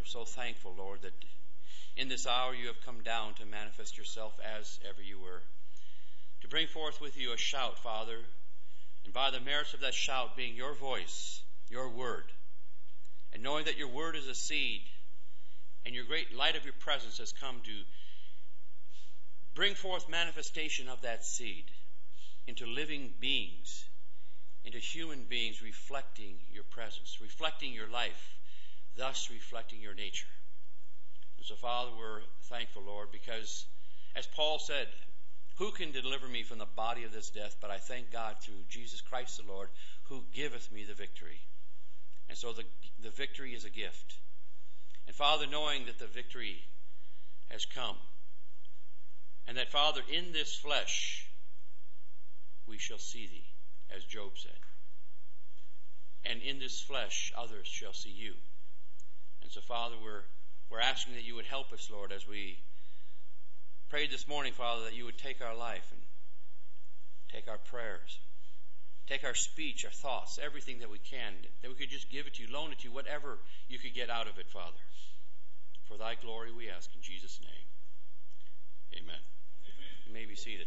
we're so thankful, Lord, that in this hour you have come down to manifest yourself as ever you were, to bring forth with you a shout, Father, and by the merits of that shout being your voice, your word, and knowing that your word is a seed, and your great light of your presence has come to bring forth manifestation of that seed into living beings, into human beings reflecting your presence, reflecting your life, thus reflecting your nature. And so, Father, we're thankful, Lord, because as Paul said, who can deliver me from the body of this death? But I thank God through Jesus Christ the Lord, who giveth me the victory. And so the victory is a gift. And Father, knowing that the victory has come, and that, Father, in this flesh we shall see thee, as Job said. And in this flesh others shall see you. And so, Father, we're asking that you would help us, Lord, as we prayed this morning, Father, that you would take our life and take our prayers, take our speech, our thoughts, everything that we can, that we could just give it to you, loan it to you, whatever you could get out of it, Father. For thy glory we ask in Jesus' name. Amen. You may be seated.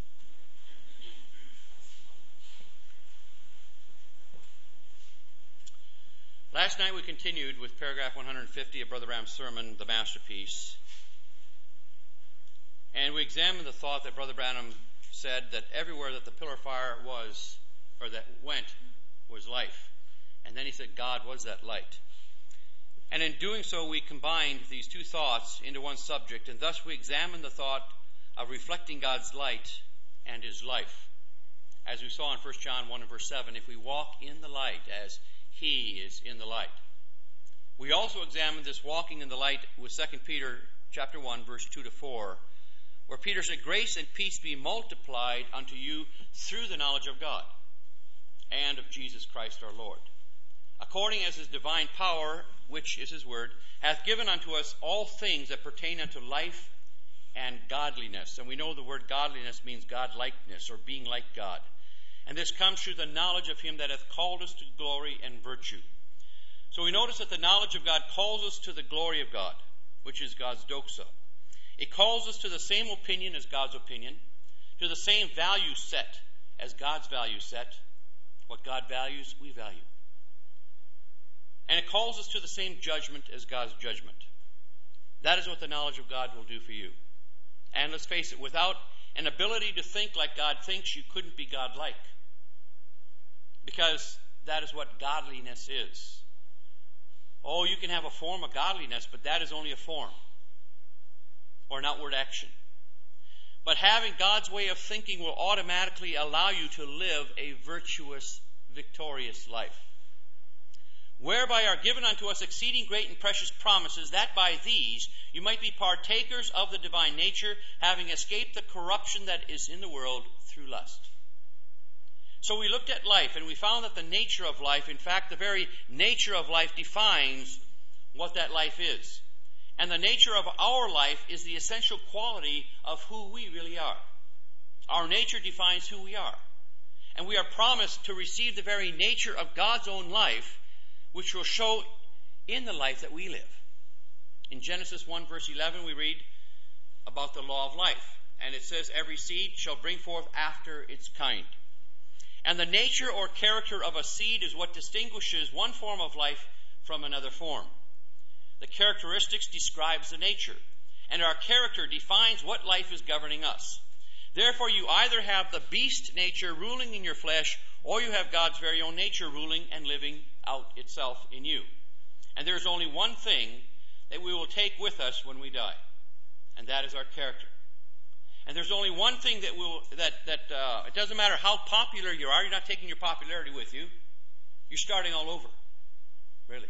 Last night we continued with paragraph 150 of Brother Branham's sermon, The Masterpiece. And we examined the thought that Brother Branham said that everywhere that the pillar of fire was, or that went, was life. And then he said God was that light. And in doing so, we combined these two thoughts into one subject, and thus we examined the thought of reflecting God's light and his life. As we saw in 1 John 1 and verse 7, if we walk in the light as he is in the light. We also examined this walking in the light with 2 Peter chapter 1, verse 2 to 4, where Peter said, grace and peace be multiplied unto you through the knowledge of God and of Jesus Christ our Lord, according as his divine power, which is his word, hath given unto us all things that pertain unto life and godliness. And we know the word godliness means God-likeness, or being like God. And this comes through the knowledge of him that hath called us to glory and virtue. So we notice that the knowledge of God calls us to the glory of God, which is God's doxa. It calls us to the same opinion as God's opinion, to the same value set as God's value set. What God values, we value. And it calls us to the same judgment as God's judgment. That is what the knowledge of God will do for you. And let's face it, without an ability to think like God thinks, you couldn't be God-like. Because that is what godliness is. Oh, you can have a form of godliness, but that is only a form, or an outward action. But having God's way of thinking will automatically allow you to live a virtuous, victorious life, whereby are given unto us exceeding great and precious promises, that by these you might be partakers of the divine nature, having escaped the corruption that is in the world through lust. So we looked at life, and we found that the nature of life, in fact, the very nature of life defines what that life is. And the nature of our life is the essential quality of who we really are. Our nature defines who we are. And we are promised to receive the very nature of God's own life, which will show in the life that we live. In Genesis 1 verse 11 we read about the law of life. And it says, every seed shall bring forth after its kind. And the nature or character of a seed is what distinguishes one form of life from another form. The characteristics describes the nature, and our character defines what life is governing us. Therefore, you either have the beast nature ruling in your flesh, or you have God's very own nature ruling and living out itself in you. And there is only one thing that we will take with us when we die, and that is our character. And there's only one thing that it doesn't matter how popular you are, you're not taking your popularity with you. You're starting all over. Really.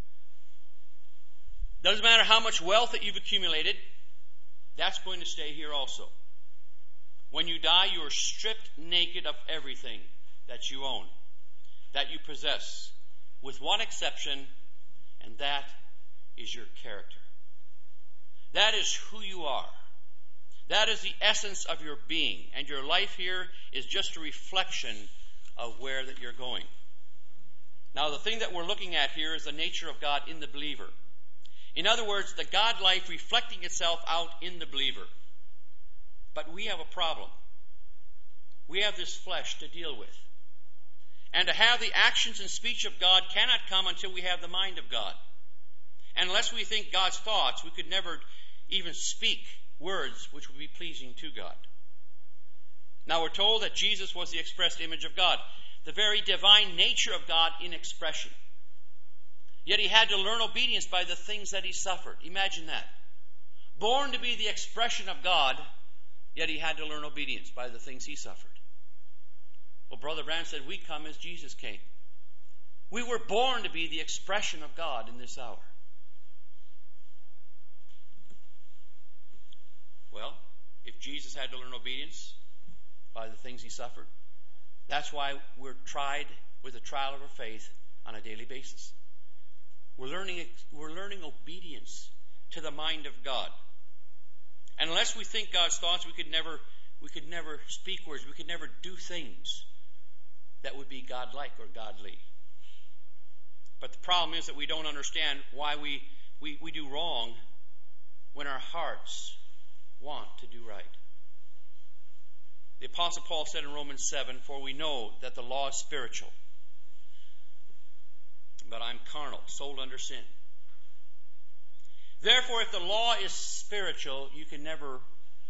Doesn't matter how much wealth that you've accumulated, that's going to stay here also. When you die, you are stripped naked of everything that you own, that you possess, with one exception, and that is your character. That is who you are. That is the essence of your being, and your life here is just a reflection of where that you're going. Now, the thing that we're looking at here is the nature of God in the believer. In other words, the God life reflecting itself out in the believer. But we have a problem. We have this flesh to deal with. And to have the actions and speech of God cannot come until we have the mind of God. And unless we think God's thoughts, we could never even speak words which would be pleasing to God. Now we're told that Jesus was the expressed image of God, the very divine nature of God in expression. Yet he had to learn obedience by the things that he suffered. Imagine that. Born to be the expression of God, yet he had to learn obedience by the things he suffered. Well, Brother Branham said, we come as Jesus came. We were born to be the expression of God in this hour. Well, if Jesus had to learn obedience by the things he suffered, that's why we're tried with the trial of our faith on a daily basis. We're learning obedience to the mind of God. And unless we think God's thoughts, we could never speak words, we could never do things that would be godlike or godly. But the problem is that we don't understand why we do wrong when our hearts want to do right. The Apostle Paul said in Romans 7, for we know that the law is spiritual, but I'm carnal, sold under sin. Therefore, if the law is spiritual, you can never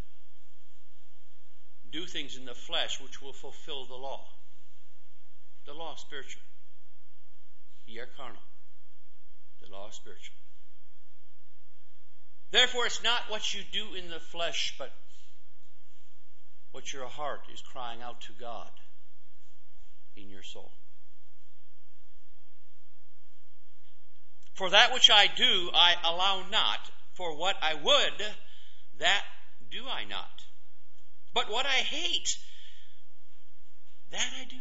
do things in the flesh which will fulfill the law. The law is spiritual. Ye are carnal. The law is spiritual. Therefore, it's not what you do in the flesh, but what your heart is crying out to God in your soul. For that which I do, I allow not. For what I would, that do I not. But what I hate, that I do.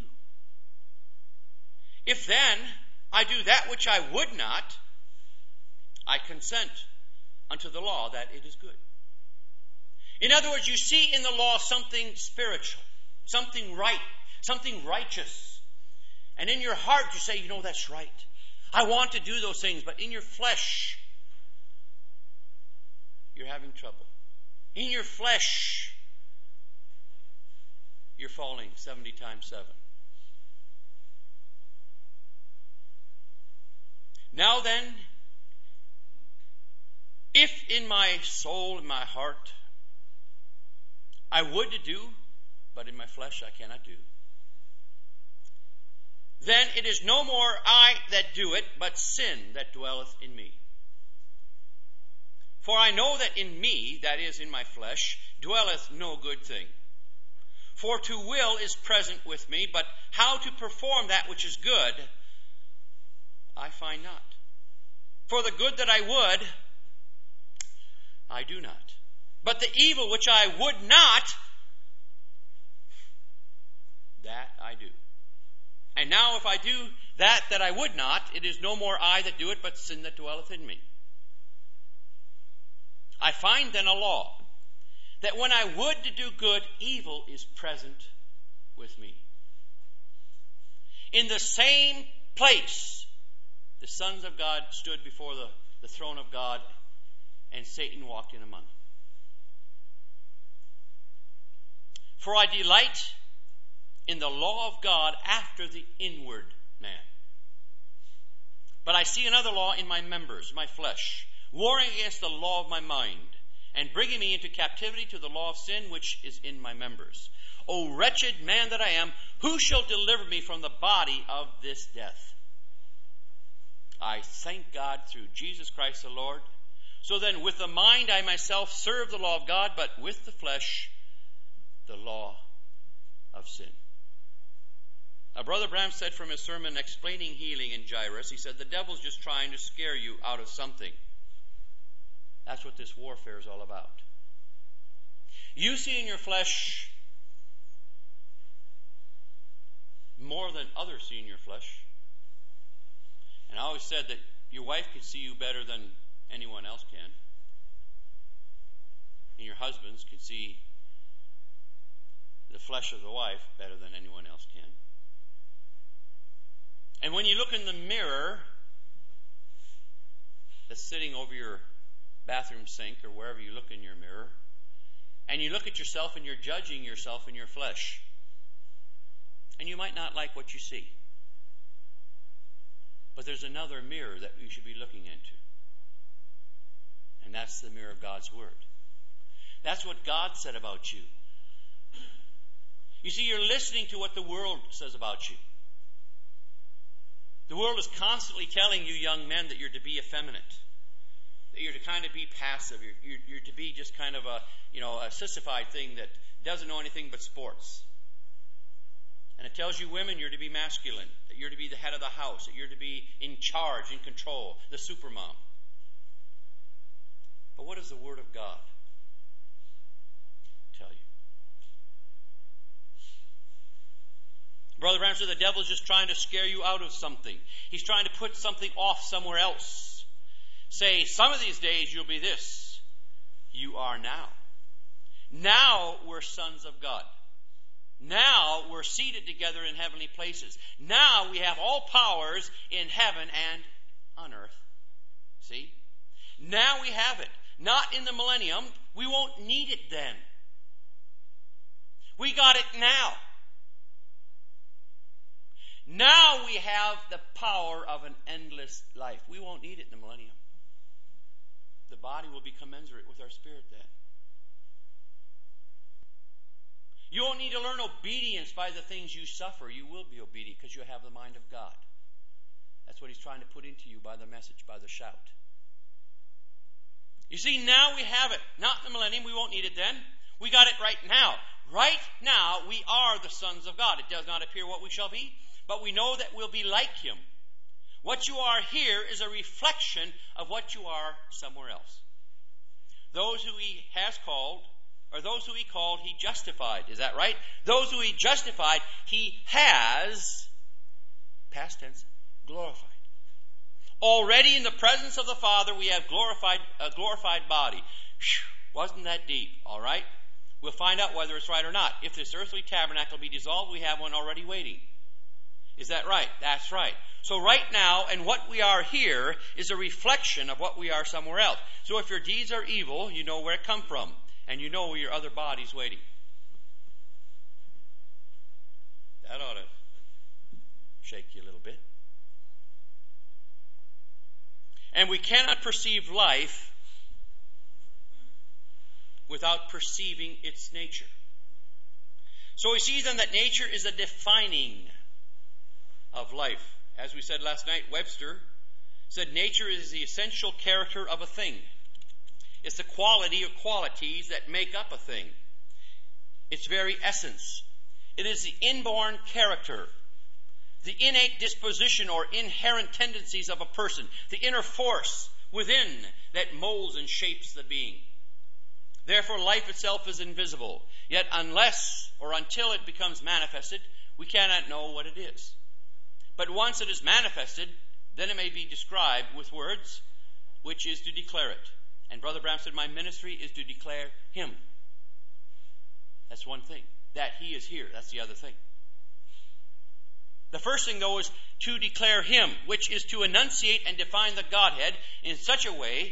If then I do that which I would not, I consent unto the law that it is good. In other words, you see in the law something spiritual, something right, something righteous. And in your heart you say, you know, that's right. I want to do those things, but in your flesh, you're having trouble. In your flesh, you're falling 70 times 7. Now then, if in my soul, in my heart, I would to do, but in my flesh I cannot do, then it is no more I that do it, but sin that dwelleth in me. For I know that in me, that is in my flesh, dwelleth no good thing. For to will is present with me, but how to perform that which is good, I find not. For the good that I would, I do not. But the evil which I would not, that I do. And now if I do that I would not, it is no more I that do it, but sin that dwelleth in me. I find then a law, that when I would to do good, evil is present with me. In the same place, the sons of God stood before the throne of God, and Satan walked in among them. For I delight in the law of God after the inward man. But I see another law in my members, my flesh, warring against the law of my mind, and bringing me into captivity to the law of sin which is in my members. O wretched man that I am, who shall deliver me from the body of this death? I thank God through Jesus Christ the Lord. So then with the mind I myself serve the law of God, but with the flesh the law of sin. Now, Brother Branham said from his sermon explaining healing in Jairus, he said, the devil's just trying to scare you out of something. That's what this warfare is all about. You see in your flesh more than others see in your flesh. And I always said that your wife can see you better than anyone else can. And your husbands can see the flesh of the wife better than anyone else can. And when you look in the mirror, that's sitting over your bathroom sink or wherever you look in your mirror, and you look at yourself and you're judging yourself in your flesh. And you might not like what you see. But there's another mirror that you should be looking into. And that's the mirror of God's Word. That's what God said about you. You see, you're listening to what the world says about you. The world is constantly telling you, young men, that you're to be effeminate. That you're to kind of be passive. You're to be just kind of a sissified thing that doesn't know anything but sports. And it tells you women you're to be masculine, that you're to be the head of the house, that you're to be in charge, in control, the supermom. But what does the Word of God tell you? Brother Branham said the devil's just trying to scare you out of something. He's trying to put something off somewhere else. Say, some of these days you'll be this. You are now. Now we're sons of God. Now we're seated together in heavenly places. Now we have all powers in heaven and on earth. See? Now we have it. Not in the millennium. We won't need it then. We got it now. Now we have the power of an endless life. We won't need it in the millennium. The body will be commensurate with our spirit then. You won't need to learn obedience by the things you suffer. You will be obedient because you have the mind of God. That's what He's trying to put into you by the message, by the shout. You see, now we have it. Not in the millennium. We won't need it then. We got it right now. Right now, we are the sons of God. It does not appear what we shall be, but we know that we'll be like Him. What you are here is a reflection of what you are somewhere else. Those who He has called, or those who He called, He justified. Is that right? Those who He justified, He has, past tense, glorified. Already in the presence of the Father, we have a glorified body. Whew, wasn't that deep? All right? We'll find out whether it's right or not. If this earthly tabernacle be dissolved, we have one already waiting. Is that right? That's right. So right now, and what we are here is a reflection of what we are somewhere else. So if your deeds are evil, you know where it come from. And you know where your other body's waiting. That ought to shake you a little bit. And we cannot perceive life without perceiving its nature. So we see then that nature is a defining of life. As we said last night, Webster said nature is the essential character of a thing. It's the quality or qualities that make up a thing. Its very essence. It is the inborn character, the innate disposition or inherent tendencies of a person, the inner force within that molds and shapes the being. Therefore, life itself is invisible. Yet unless or until it becomes manifested, we cannot know what it is. But once it is manifested, then it may be described with words, which is to declare it. And Brother Branham said, my ministry is to declare Him. That's one thing. That He is here. That's the other thing. The first thing, though, is to declare Him, which is to enunciate and define the Godhead in such a way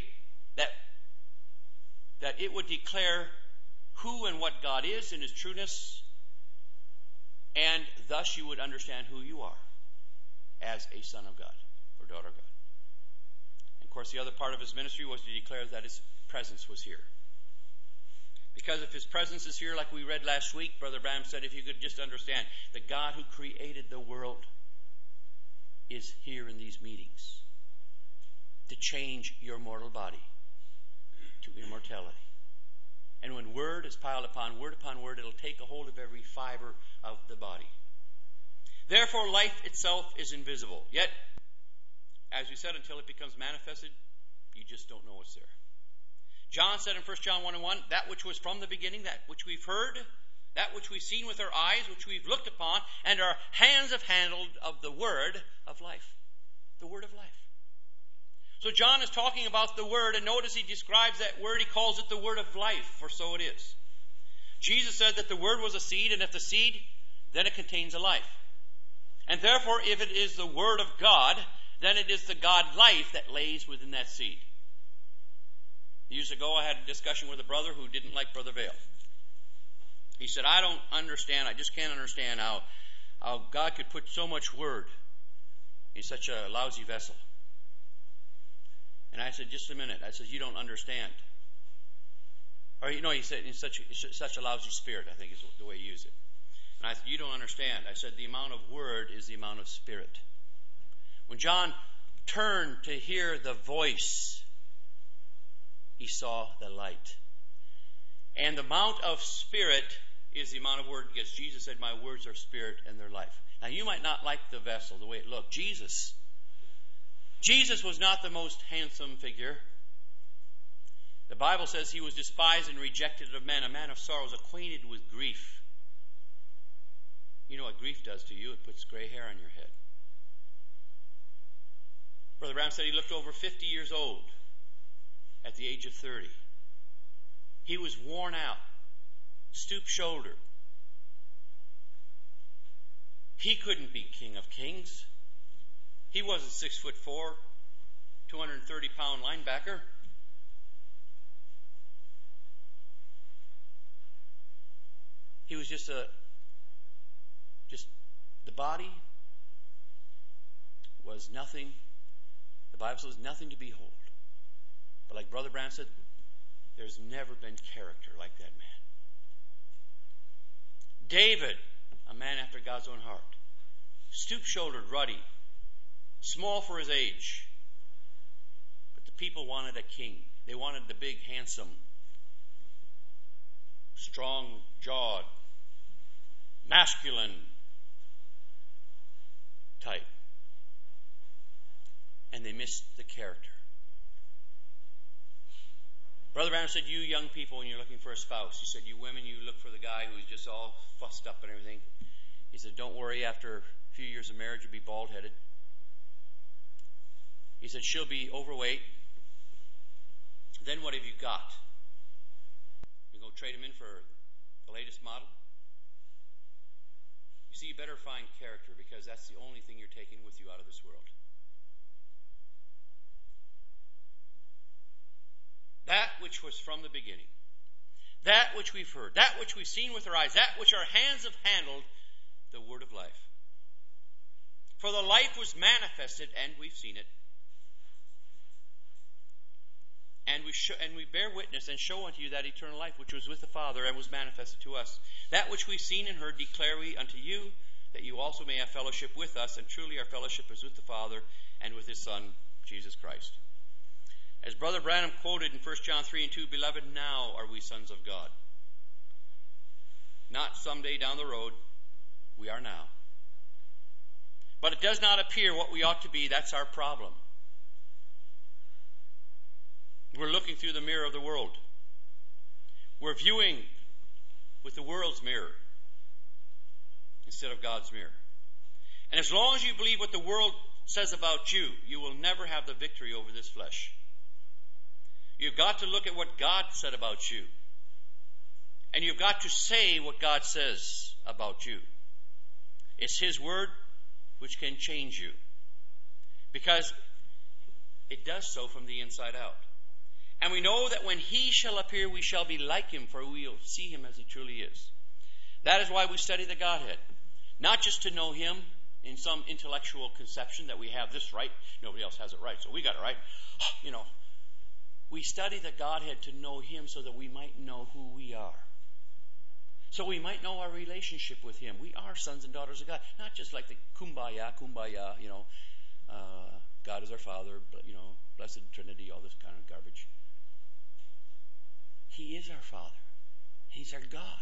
that it would declare who and what God is in His trueness, and thus you would understand who you are as a son of God or daughter of God. And of course, the other part of His ministry was to declare that His presence was here. Because if His presence is here, like we read last week, Brother Branham said, if you could just understand, the God who created the world is here in these meetings to change your mortal body to immortality. And when word is piled upon word, it'll take a hold of every fiber of the body. Therefore, life itself is invisible. Yet, as we said, until it becomes manifested, you just don't know it's there. John said in 1 John 1:1, that which was from the beginning, that which we've heard, that which we've seen with our eyes, which we've looked upon, and our hands have handled of the word of life. The word of life. So John is talking about the word, and notice he describes that word, he calls it the word of life, for so it is. Jesus said that the word was a seed, and if the seed, then it contains a life. And therefore, if it is the word of God, then it is the God life that lays within that seed. Years ago, I had a discussion with a brother who didn't like Brother Vail. He said, I don't understand, I just can't understand how God could put so much word in such a lousy vessel. And I said, just a minute. I said, you don't understand. Or, he said, in such a lousy spirit, I think is the way he used it. And I said, you don't understand. I said, the amount of word is the amount of spirit. When John turned to hear the voice, he saw the light. And the amount of spirit is the amount of word, because Jesus said, my words are spirit and they're life. Now, you might not like the vessel, the way it looked. Jesus was not the most handsome figure. The Bible says he was despised and rejected of men, a man of sorrows, acquainted with grief. You know what grief does to you? It puts gray hair on your head. Brother Branham said he looked over 50 years old at the age of 30. He was worn out, stoop-shouldered. He couldn't be King of Kings. He wasn't 6'4", 230-pound linebacker. He was just the body was nothing. The Bible says nothing to behold. But like Brother Branham said, there's never been character like that man. David, a man after God's own heart. Stoop-shouldered, ruddy. Small for his age. But the people wanted a king. They wanted the big, handsome, strong-jawed, masculine type. And they missed the character. Brother Branham said, you young people, when you're looking for a spouse, he said, you women, you look for the guy who's just all fussed up and everything. He said, don't worry, after a few years of marriage, you'll be bald-headed. He said, she'll be overweight. Then what have you got? You go trade him in for the latest model? You see, you better find character, because that's the only thing you're taking with you out of this world. That which was from the beginning, that which we've heard, that which we've seen with our eyes, that which our hands have handled, the word of life. For the life was manifested, and we've seen it. And we bear witness and show unto you that eternal life which was with the Father and was manifested to us. That which we've seen and heard declare we unto you, that you also may have fellowship with us. And truly our fellowship is with the Father and with His Son, Jesus Christ. As Brother Branham quoted in 1 John 3:2, Beloved, now are we sons of God. Not someday down the road. We are now. But it does not appear what we ought to be. That's our problem. We're looking through the mirror of the world. We're viewing with the world's mirror instead of God's mirror. And as long as you believe what the world says about you, you will never have the victory over this flesh. You've got to look at what God said about you. And you've got to say what God says about you. It's His word which can change you. Because it does so from the inside out. And we know that when He shall appear, we shall be like Him, for we will see Him as He truly is. That is why we study the Godhead. Not just to know Him in some intellectual conception that we have this right, nobody else has it right, so we got it right. We study the Godhead to know Him so that we might know who we are. So we might know our relationship with Him. We are sons and daughters of God. Not just like the kumbaya, God is our Father, blessed Trinity, all this kind of garbage. He is our Father. He's our God.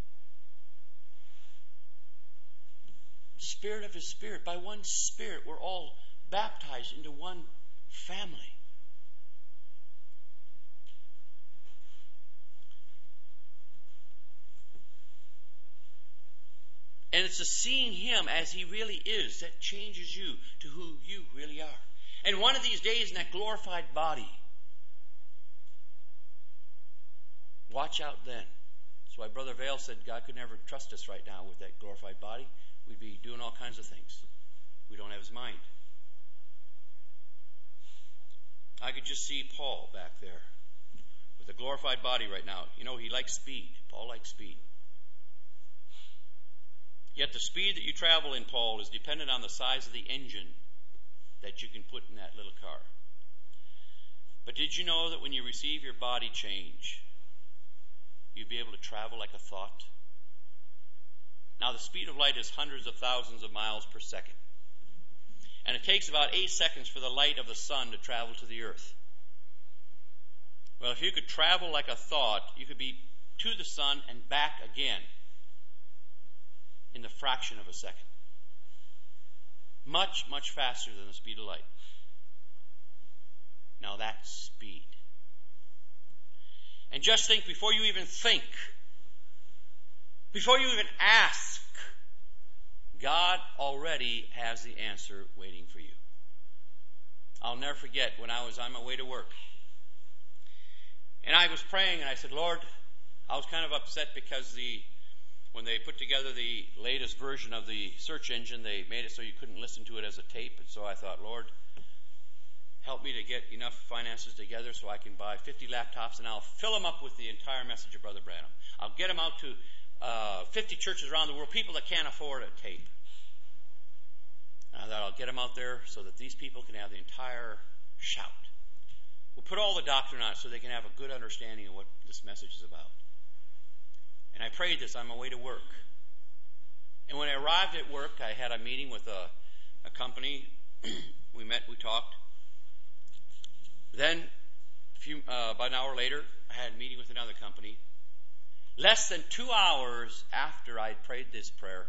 Spirit of His Spirit. By one Spirit, we're all baptized into one family. And it's to seeing Him as He really is that changes you to who you really are. And one of these days in that glorified body, watch out then. That's why Brother Vail said God could never trust us right now with that glorified body. We'd be doing all kinds of things. We don't have His mind. I could just see Paul back there the glorified body right now. You know, he likes speed. Paul likes speed. Yet the speed that you travel in, Paul, is dependent on the size of the engine that you can put in that little car. But did you know that when you receive your body change, you'll be able to travel like a thought? Now, the speed of light is hundreds of thousands of miles per second. And it takes about 8 seconds for the light of the sun to travel to the earth. Well, if you could travel like a thought, you could be to the sun and back again in the fraction of a second. Much, much faster than the speed of light. Now that's speed. And just think, before you even think, before you even ask, God already has the answer waiting for you. I'll never forget when I was on my way to work. And I was praying and I said, Lord, I was kind of upset because when they put together the latest version of the search engine, they made it so you couldn't listen to it as a tape. And so I thought, Lord, help me to get enough finances together so I can buy 50 laptops and I'll fill them up with the entire message of Brother Branham. I'll get them out to 50 churches around the world, people that can't afford a tape. And I thought I'll get them out there so that these people can have the entire shout. We'll put all the doctrine on it so they can have a good understanding of what this message is about. And I prayed this on my way to work. And when I arrived at work, I had a meeting with a company. We met, we talked. Then, about an hour later, I had a meeting with another company. Less than 2 hours after I'd prayed this prayer,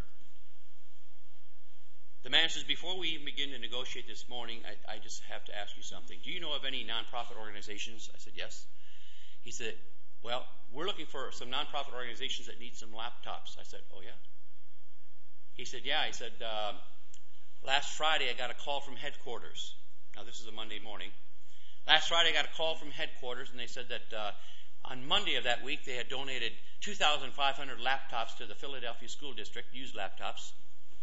the man says, before we even begin to negotiate this morning, I just have to ask you something. Do you know of any nonprofit organizations? I said, yes. He said, well, we're looking for some nonprofit organizations that need some laptops. I said, oh, yeah? He said, yeah. He said, last Friday I got a call from headquarters. Now, this is a Monday morning. Last Friday I got a call from headquarters, and they said that on Monday of that week they had donated 2,500 laptops to the Philadelphia School District, used laptops.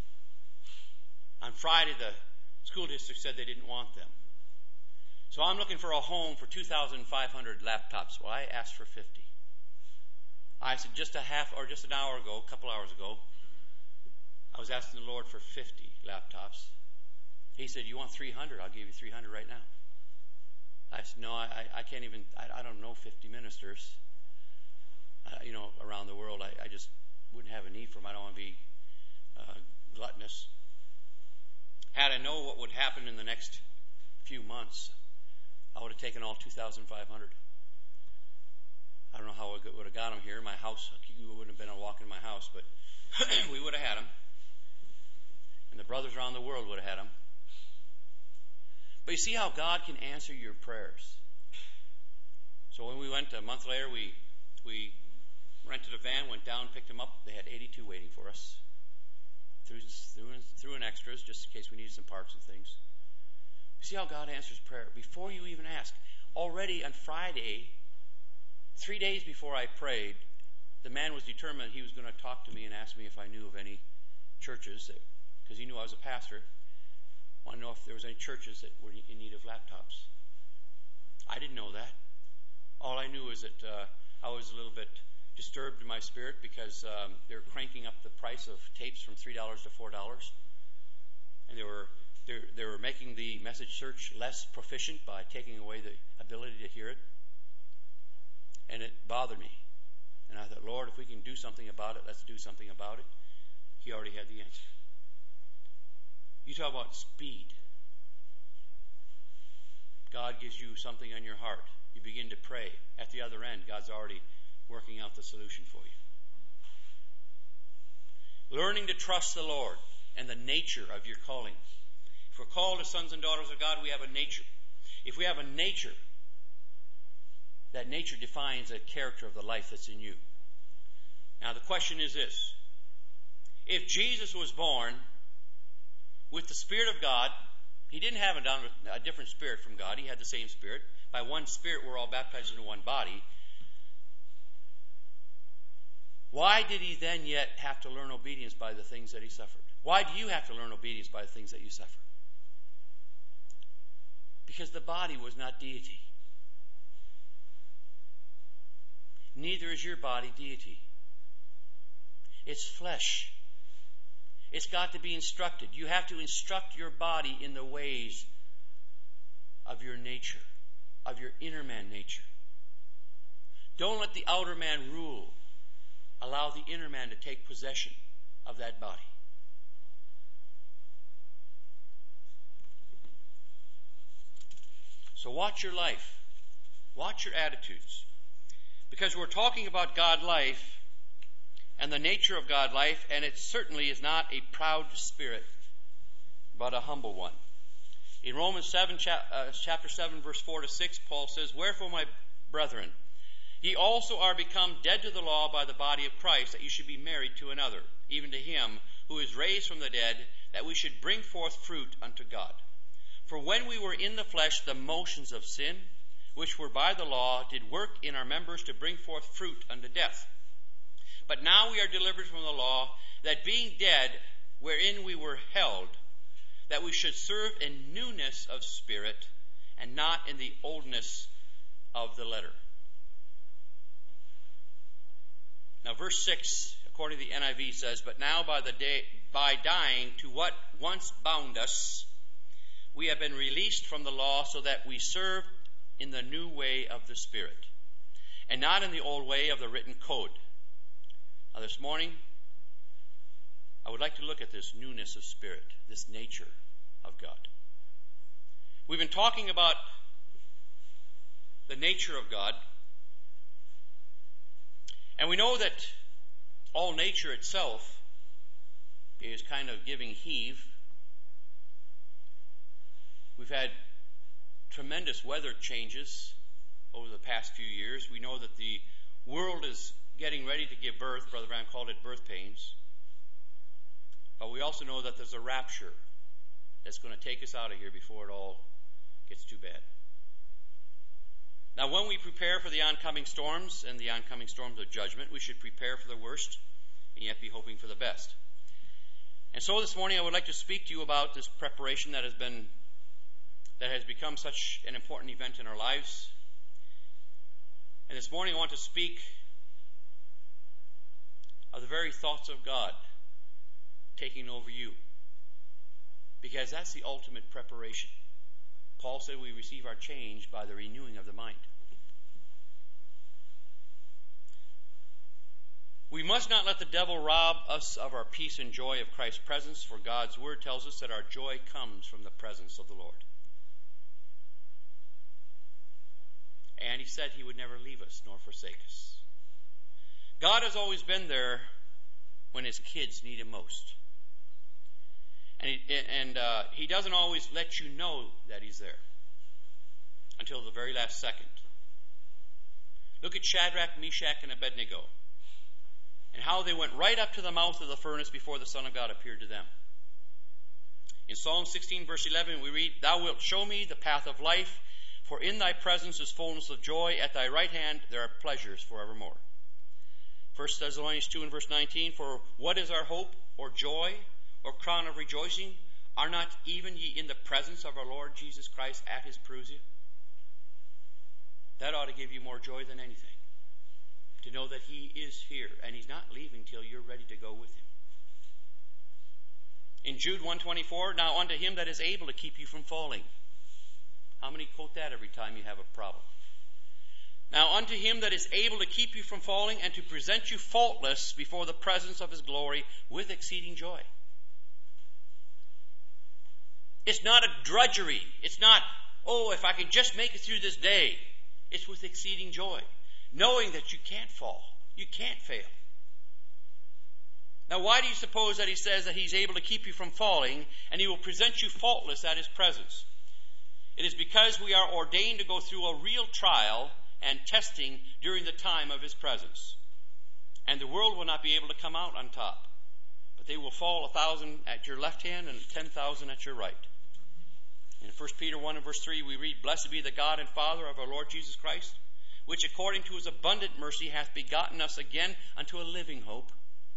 On Friday, the school district said they didn't want them. So I'm looking for a home for 2,500 laptops. Well, I asked for 50. I said just an hour ago, a couple hours ago, I was asking the Lord for 50 laptops. He said, you want 300? I'll give you 300 right now. I said, no, I can't even, I don't know 50 ministers, around the world. I just wouldn't have a need for them. I don't want to be gluttonous. Had I known what would happen in the next few months, I would have taken all 2,500. I don't know how I would have got them here. My house, you wouldn't have been able to walk in my house, but we would have had them. And the brothers around the world would have had them. But you see how God can answer your prayers. So when we went a month later, we rented a van, went down, picked them up. They had 82 waiting for us. Threw in extras just in case we needed some parts and things. You see how God answers prayer before you even ask. Already on Friday, 3 days before I prayed, the man was determined he was going to talk to me and ask me if I knew of any churches, because he knew I was a pastor. I wanted to know if there was any churches that were in need of laptops. I didn't know that. All I knew is that I was a little bit disturbed in my spirit because they were cranking up the price of tapes from $3 to $4, and they were making the message search less proficient by taking away the ability to hear it, and it bothered me. And I thought, Lord, if we can do something about it, let's do something about it. He already had the answer. You talk about speed. God gives you something on your heart. You begin to pray. At the other end, God's already working out the solution for you. Learning to trust the Lord and the nature of your calling. If we're called as sons and daughters of God, we have a nature. If we have a nature, that nature defines the character of the life that's in you. Now the question is this. If Jesus was born with the Spirit of God, he didn't have a different spirit from God. He had the same Spirit. By one Spirit, we're all baptized into one body. Why did he then yet have to learn obedience by the things that he suffered? Why do you have to learn obedience by the things that you suffer? Because the body was not deity. neither is your body deity. It's flesh. It's got to be instructed. You have to instruct your body in the ways of your nature, of your inner man nature. Don't let the outer man rule. Allow the inner man to take possession of that body. So watch your life. Watch your attitudes. Because we're talking about God life and the nature of God life, and it certainly is not a proud spirit, but a humble one. In Romans 7, chapter 7, verse 4 to 6, Paul says, "Wherefore, my brethren, ye also are become dead to the law by the body of Christ, that ye should be married to another, even to him who is raised from the dead, that we should bring forth fruit unto God. For when we were in the flesh, the motions of sin, which were by the law, did work in our members to bring forth fruit unto death. But now we are delivered from the law, that being dead, wherein we were held, that we should serve in newness of spirit, and not in the oldness of the letter." Now verse 6, according to the NIV, says, "But now by dying to what once bound us, we have been released from the law, so that we serve in the new way of the Spirit, and not in the old way of the written code." Now this morning, I would like to look at this newness of spirit, this nature of God. We've been talking about the nature of God, and we know that all nature itself is kind of giving heave. We've had tremendous weather changes over the past few years. We know that the world is getting ready to give birth. Brother Branham called it birth pains. But we also know that there's a rapture that's going to take us out of here before it all gets too bad. Now, when we prepare for the oncoming storms and the oncoming storms of judgment, we should prepare for the worst and yet be hoping for the best. And so this morning I would like to speak to you about this preparation that has become such an important event in our lives. And this morning I want to speak of the very thoughts of God taking over you, because that's the ultimate preparation. Paul said we receive our change by the renewing of the mind. We must not let the devil rob us of our peace and joy of Christ's presence, for God's word tells us that our joy comes from the presence of the Lord. And he said he would never leave us nor forsake us. God has always been there when his kids need him most. And he doesn't always let you know that he's there until the very last second. Look at Shadrach, Meshach, and Abednego, and how they went right up to the mouth of the furnace before the Son of God appeared to them. In Psalm 16, verse 11, we read, "Thou wilt show me the path of life, for in thy presence is fullness of joy. At thy right hand there are pleasures forevermore." 1 Thessalonians 2 and verse 19, "For what is our hope or joy or crown of rejoicing? Are not even ye in the presence of our Lord Jesus Christ at his parousia?" That ought to give you more joy than anything, to know that he is here and he's not leaving till you're ready to go with him. In Jude 1:24, "Now unto him that is able to keep you from falling." How many quote that every time you have a problem? "Now unto him that is able to keep you from falling, and to present you faultless before the presence of his glory with exceeding joy." It's not a drudgery. It's not, oh, if I can just make it through this day. It's with exceeding joy, knowing that you can't fall. You can't fail. Now, why do you suppose that he says that he's able to keep you from falling, and he will present you faultless at his presence? It is because we are ordained to go through a real trial and testing during the time of his presence. And the world will not be able to come out on top, but they will fall 1,000 at your left hand and 10,000 at your right. In 1 Peter 1 and verse 3 we read, "Blessed be the God and Father of our Lord Jesus Christ, which according to his abundant mercy hath begotten us again unto a living hope,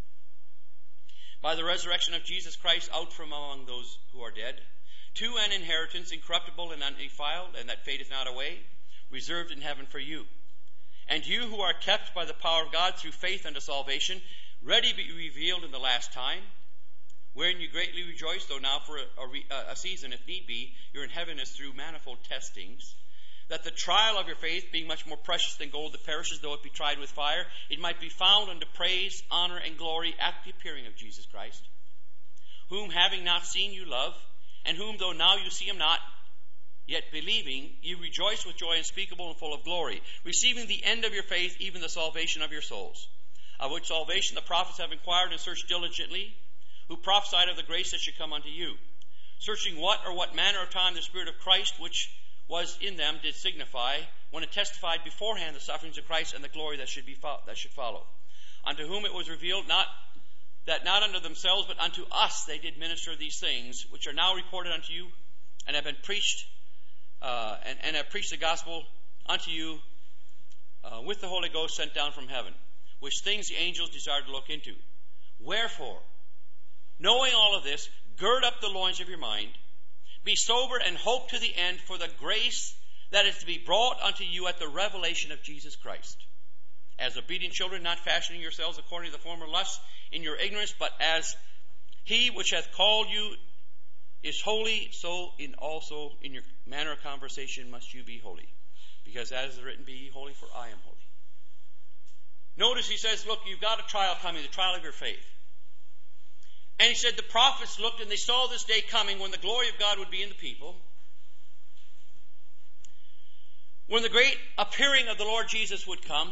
by the resurrection of Jesus Christ out from among those who are dead, to an inheritance incorruptible and undefiled, and that fadeth not away, reserved in heaven for you, And you who are kept by the power of God through faith unto salvation, ready to be revealed in the last time, wherein you greatly rejoice, though now for a season, if need be, you're in heaviness through manifold testings, that the trial of your faith, being much more precious than gold that perishes, though it be tried with fire, it might be found unto praise, honor, and glory at the appearing of Jesus Christ, whom having not seen you love, and whom though now you see him not, yet believing, you rejoice with joy unspeakable and full of glory, receiving the end of your faith, even the salvation of your souls, of which salvation the prophets have inquired and searched diligently, who prophesied of the grace that should come unto you, searching what manner of time the Spirit of Christ, which was in them, did signify, when it testified beforehand the sufferings of Christ and the glory that should follow, unto whom it was revealed not unto themselves, but unto us they did minister these things, which are now reported unto you, and have been preached, and have preached the gospel unto you with the Holy Ghost sent down from heaven, which things the angels desired to look into. Wherefore, knowing all of this, gird up the loins of your mind, be sober, and hope to the end for the grace that is to be brought unto you at the revelation of Jesus Christ. As obedient children, not fashioning yourselves according to the former lusts in your ignorance, but as he which hath called you is holy, so also in your manner of conversation must you be holy. Because as is written, be ye holy, for I am holy. Notice he says, look, you've got a trial coming, the trial of your faith. And he said the prophets looked and they saw this day coming when the glory of God would be in the people, when the great appearing of the Lord Jesus would come.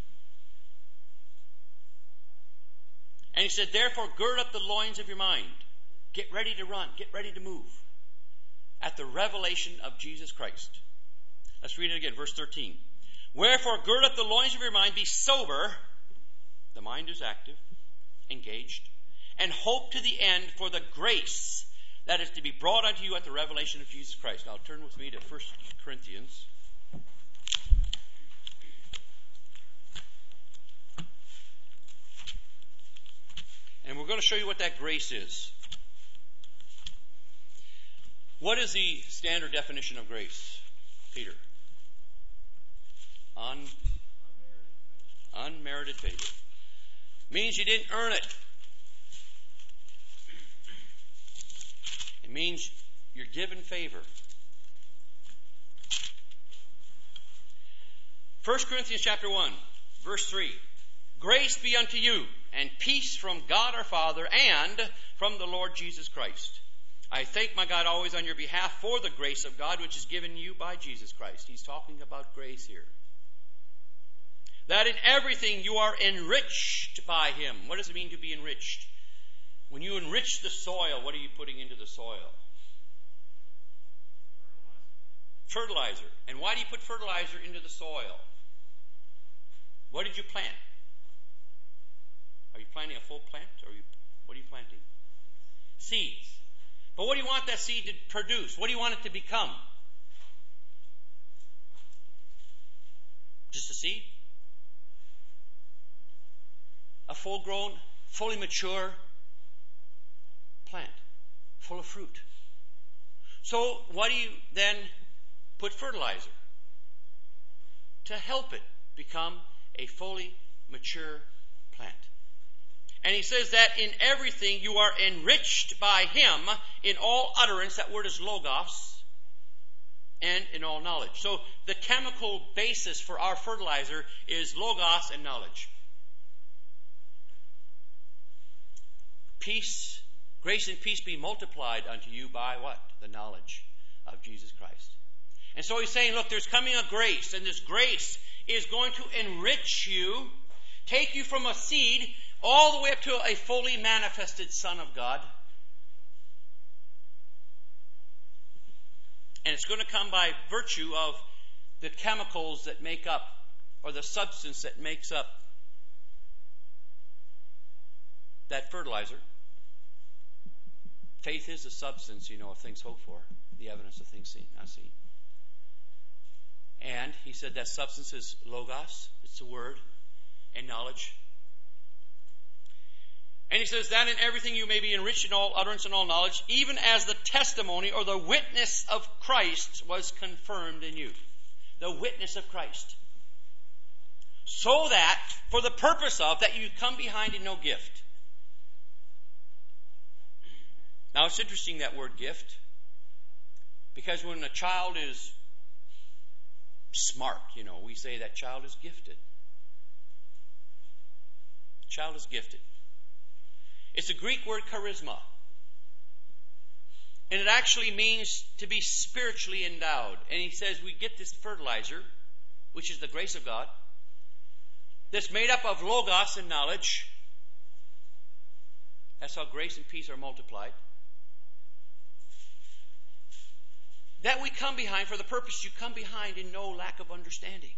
And he said, therefore, gird up the loins of your mind. Get ready to run. Get ready to move at the revelation of Jesus Christ. Let's read it again, verse 13. Wherefore, gird up the loins of your mind, be sober. The mind is active, engaged, and hope to the end for the grace that is to be brought unto you at the revelation of Jesus Christ. Now turn with me to 1 Corinthians. And we're going to show you what that grace is. What is the standard definition of grace, Peter? Unmerited favor. Means you didn't earn it. It means you're given favor. 1 Corinthians chapter 1, verse 3. Grace be unto you, and peace from God our Father, and from the Lord Jesus Christ. I thank my God always on your behalf for the grace of God which is given you by Jesus Christ. He's talking about grace here. That in everything you are enriched by him. What does it mean to be enriched? When you enrich the soil, what are you putting into the soil? Fertilizer. And why do you put fertilizer into the soil? What did you plant? Are you planting a full plant? Or what are you planting? Seeds. But what do you want that seed to produce? What do you want it to become? Just a seed? A full-grown, fully mature plant, full of fruit. So what do you then put fertilizer? To help it become a fully mature plant. And he says that in everything you are enriched by him in all utterance. That word is logos. And in all knowledge. So the chemical basis for our fertilizer is logos and knowledge. Peace, grace and peace be multiplied unto you by what? The knowledge of Jesus Christ. And so he's saying, look, there's coming a grace, and this grace is going to enrich you, take you from a seed all the way up to a fully manifested Son of God. And it's going to come by virtue of the chemicals that make up, or the substance that makes up that fertilizer. Faith is the substance, of things hoped for, the evidence of things seen, not seen. And he said that substance is logos, it's the word, and knowledge. And he says that in everything you may be enriched in all utterance and all knowledge, even as the testimony or the witness of Christ was confirmed in you. The witness of Christ. So that, for the purpose of, that you come behind in no gift. Now it's interesting, that word gift, because when a child is smart, we say that child is gifted. Child is gifted. It's a Greek word charisma. And it actually means to be spiritually endowed. And he says we get this fertilizer, which is the grace of God, that's made up of logos and knowledge. That's how grace and peace are multiplied. That we come behind for the purpose you come behind in no lack of understanding.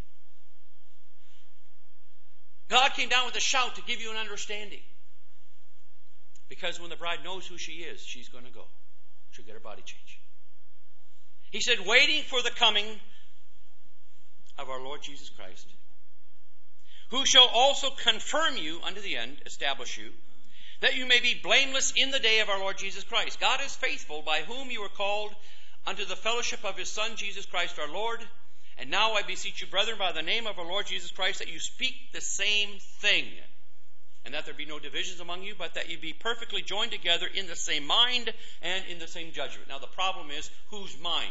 God came down with a shout to give you an understanding. Because when the bride knows who she is, she's going to go. She'll get her body change. He said, waiting for the coming of our Lord Jesus Christ, who shall also confirm you unto the end, establish you, that you may be blameless in the day of our Lord Jesus Christ. God is faithful, by whom you were called unto the fellowship of his Son, Jesus Christ our Lord. And now I beseech you, brethren, by the name of our Lord Jesus Christ, that you speak the same thing, and that there be no divisions among you, but that you be perfectly joined together in the same mind and in the same judgment. Now the problem is, whose mind?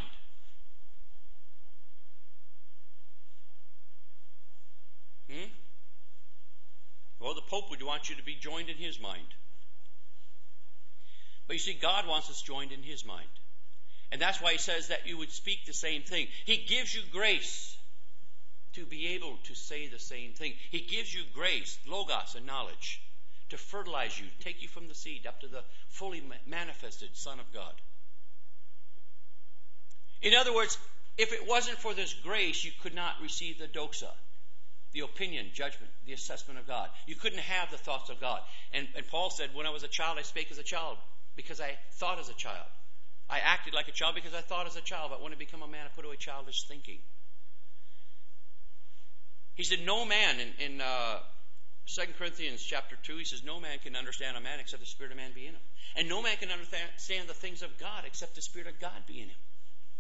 Well, the Pope would want you to be joined in his mind. But you see, God wants us joined in his mind. And that's why he says that you would speak the same thing. He gives you grace to be able to say the same thing. He gives you grace, logos, and knowledge to fertilize you, take you from the seed up to the fully manifested Son of God. In other words, if it wasn't for this grace, you could not receive the doxa, the opinion, judgment, the assessment of God. You couldn't have the thoughts of God. And Paul said, when I was a child, I spake as a child because I thought as a child. I acted like a child because I thought as a child, but when I become a man, I put away childish thinking. He said, no man, in 2 Corinthians chapter 2, he says, no man can understand a man except the Spirit of man be in him. And no man can understand the things of God except the Spirit of God be in him.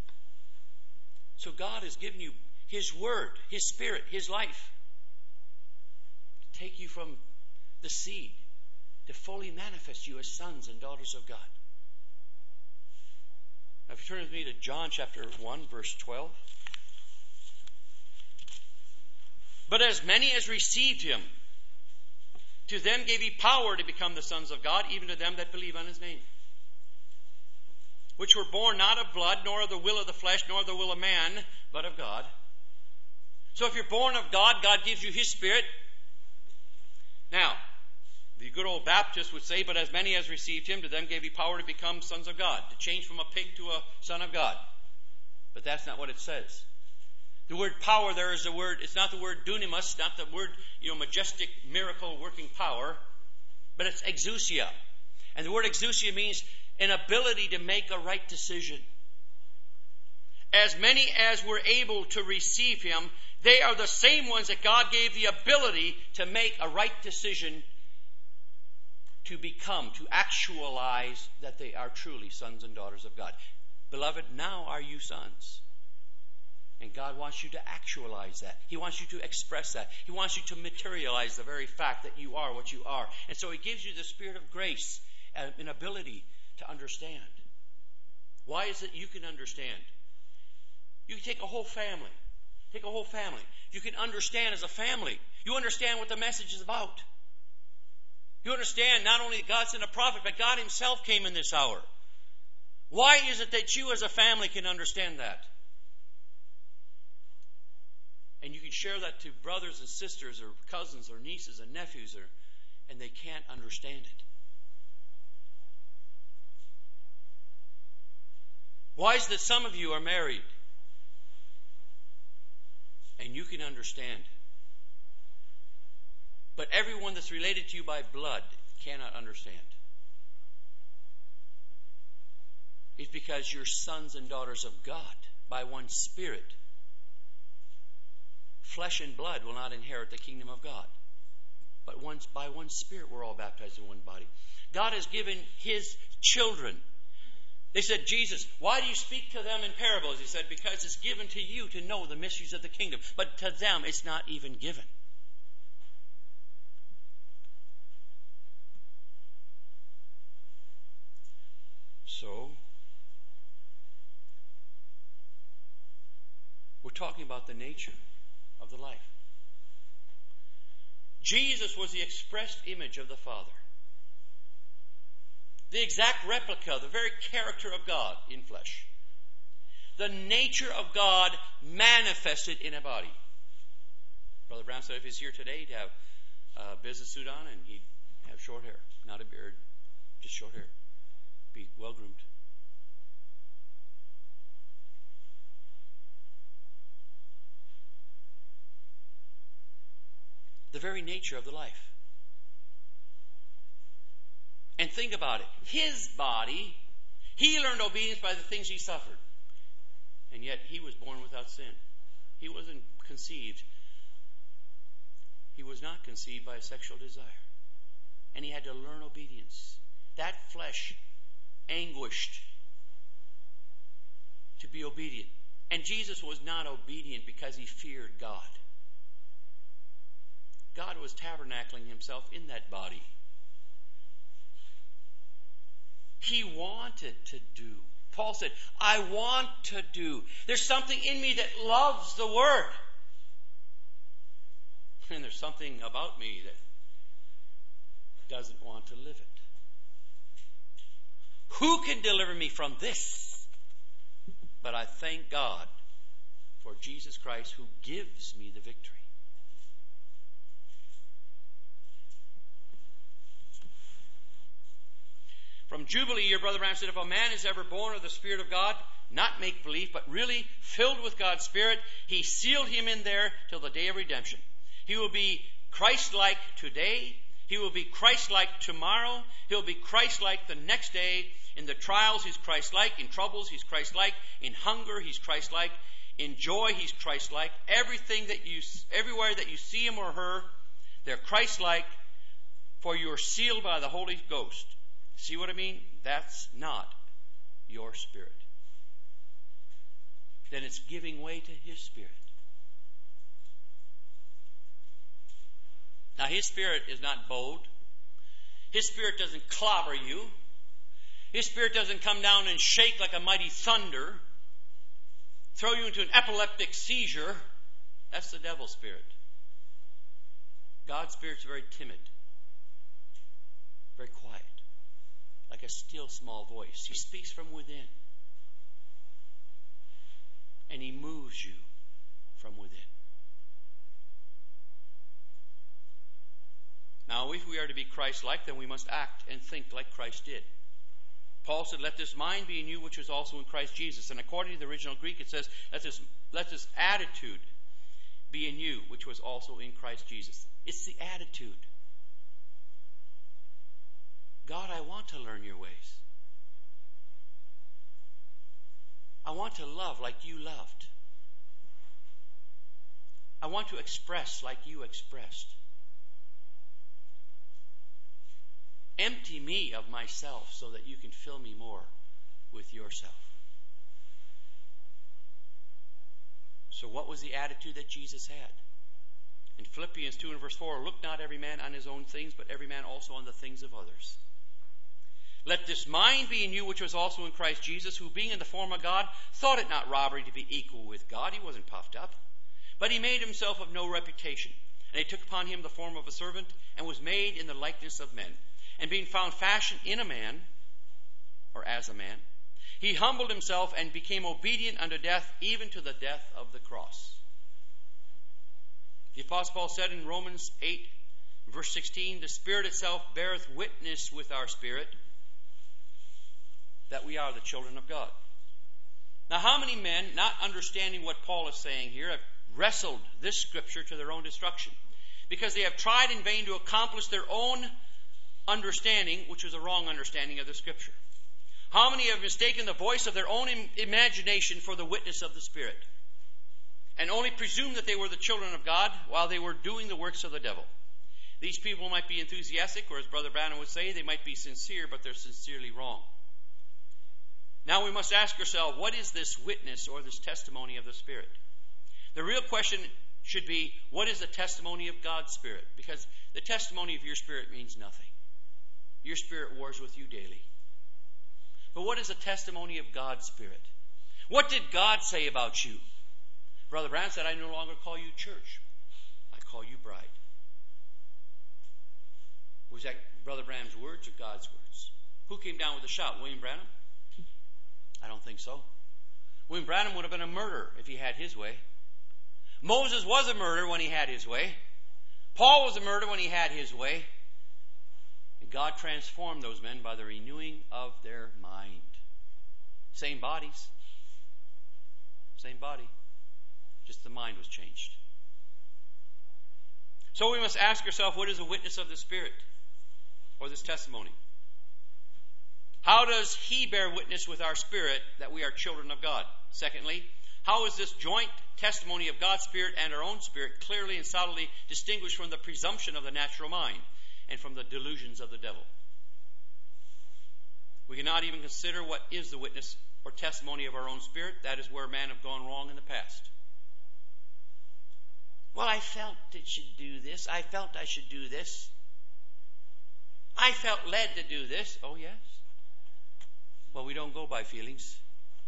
So God has given you his word, his Spirit, his life, to take you from the seed, to fully manifest you as sons and daughters of God. Now, if you turn with me to John chapter 1, verse 12. But as many as received him, to them gave he power to become the sons of God, even to them that believe on his name. Which were born not of blood, nor of the will of the flesh, nor of the will of man, but of God. So if you're born of God, God gives you his Spirit. Now, the good old Baptist would say, but as many as received him, to them gave he power to become sons of God, to change from a pig to a son of God. But that's not what it says. The word power there is the word, it's not the word dunamis, not the word, majestic, miracle working power, but it's exousia. And the word exousia means an ability to make a right decision. As many as were able to receive him, they are the same ones that God gave the ability to make a right decision, to become, to actualize that they are truly sons and daughters of God. Beloved, now are you sons. And God wants you to actualize that. He wants you to express that. He wants you to materialize the very fact that you are what you are. And so he gives you the Spirit of grace and an ability to understand. Why is it you can understand? You can take a whole family. Take a whole family. You can understand as a family. You understand what the message is about. You understand not only God sent a prophet, but God himself came in this hour. Why is it that you as a family can understand that? And you can share that to brothers and sisters or cousins or nieces and nephews, and they can't understand it. Why is it that some of you are married and you can understand, but everyone that's related to you by blood cannot understand? It's because you're sons and daughters of God by one Spirit. Flesh and blood will not inherit the kingdom of God. But by one Spirit we're all baptized in one body. God has given his children. They said, Jesus, why do you speak to them in parables? He said, because it's given to you to know the mysteries of the kingdom. But to them it's not even given. talking about the nature of the life. Jesus was the expressed image of the Father. The exact replica, the very character of God in flesh. The nature of God manifested in a body. Brother Brown said if he's here today, he'd have a business suit on and he'd have short hair. Not a beard, just short hair. Be well groomed. The very nature of the life. And think about it. His body, he learned obedience by the things he suffered. And yet he was born without sin. He wasn't conceived. He was not conceived by a sexual desire. And he had to learn obedience. That flesh anguished to be obedient. And Jesus was not obedient because he feared God. God was tabernacling himself in that body. He wanted to do. Paul said, I want to do. There's something in me that loves the Word. And there's something about me that doesn't want to live it. Who can deliver me from this? But I thank God for Jesus Christ who gives me the victory. From Jubilee, your brother Branham said, if a man is ever born of the Spirit of God, not make-believe, but really filled with God's Spirit, he sealed him in there till the day of redemption. He will be Christ-like today. He will be Christ-like tomorrow. He'll be Christ-like the next day. In the trials, he's Christ-like. In troubles, he's Christ-like. In hunger, he's Christ-like. In joy, he's Christ-like. Everywhere that you see him or her, they're Christ-like, for you are sealed by the Holy Ghost. See what I mean? That's not your spirit. Then it's giving way to His Spirit. Now, His Spirit is not bold. His Spirit doesn't clobber you. His Spirit doesn't come down and shake like a mighty thunder, throw you into an epileptic seizure. That's the devil's spirit. God's Spirit's very timid, very quiet, like a still small voice. He speaks from within. And He moves you from within. Now, if we are to be Christ-like, then we must act and think like Christ did. Paul said, let this mind be in you which was also in Christ Jesus. And according to the original Greek, it says, let this attitude be in you which was also in Christ Jesus. It's the attitude. God, I want to learn your ways. I want to love like you loved. I want to express like you expressed. Empty me of myself so that you can fill me more with yourself. So what was the attitude that Jesus had? In Philippians 2 and verse 4, look not every man on his own things, but every man also on the things of others. Let this mind be in you which was also in Christ Jesus, who being in the form of God, thought it not robbery to be equal with God. He wasn't puffed up. But he made himself of no reputation. And he took upon him the form of a servant, and was made in the likeness of men. And being found fashioned in a man, or as a man, he humbled himself and became obedient unto death, even to the death of the cross. The Apostle Paul said in Romans 8, verse 16, the Spirit itself beareth witness with our spirit that we are the children of God. Now, how many men, not understanding what Paul is saying here, have wrestled this scripture to their own destruction? Because they have tried in vain to accomplish their own understanding, which was a wrong understanding of the scripture. How many have mistaken the voice of their own imagination for the witness of the Spirit, and only presumed that they were the children of God while they were doing the works of the devil? These people might be enthusiastic, or as Brother Branham would say, they might be sincere, but they're sincerely wrong. Now we must ask ourselves, what is this witness or this testimony of the Spirit? The real question should be, what is the testimony of God's Spirit? Because the testimony of your spirit means nothing. Your spirit wars with you daily. But what is the testimony of God's Spirit? What did God say about you? Brother Branham said, I no longer call you church. I call you bride. Was that Brother Branham's words or God's words? Who came down with a shout? William Branham? I don't think so. William Branham would have been a murderer if he had his way. Moses was a murderer when he had his way. Paul was a murderer when he had his way. And God transformed those men by the renewing of their mind. Same bodies. Same body. Just the mind was changed. So we must ask ourselves, what is the witness of the Spirit? Or this testimony? How does He bear witness with our spirit that we are children of God? Secondly, how is this joint testimony of God's Spirit and our own spirit clearly and solidly distinguished from the presumption of the natural mind and from the delusions of the devil? We cannot even consider what is the witness or testimony of our own spirit. That is where men have gone wrong in the past. Well, I felt it should do this. I felt I should do this. I felt led to do this. Oh, yes. Well, we don't go by feelings.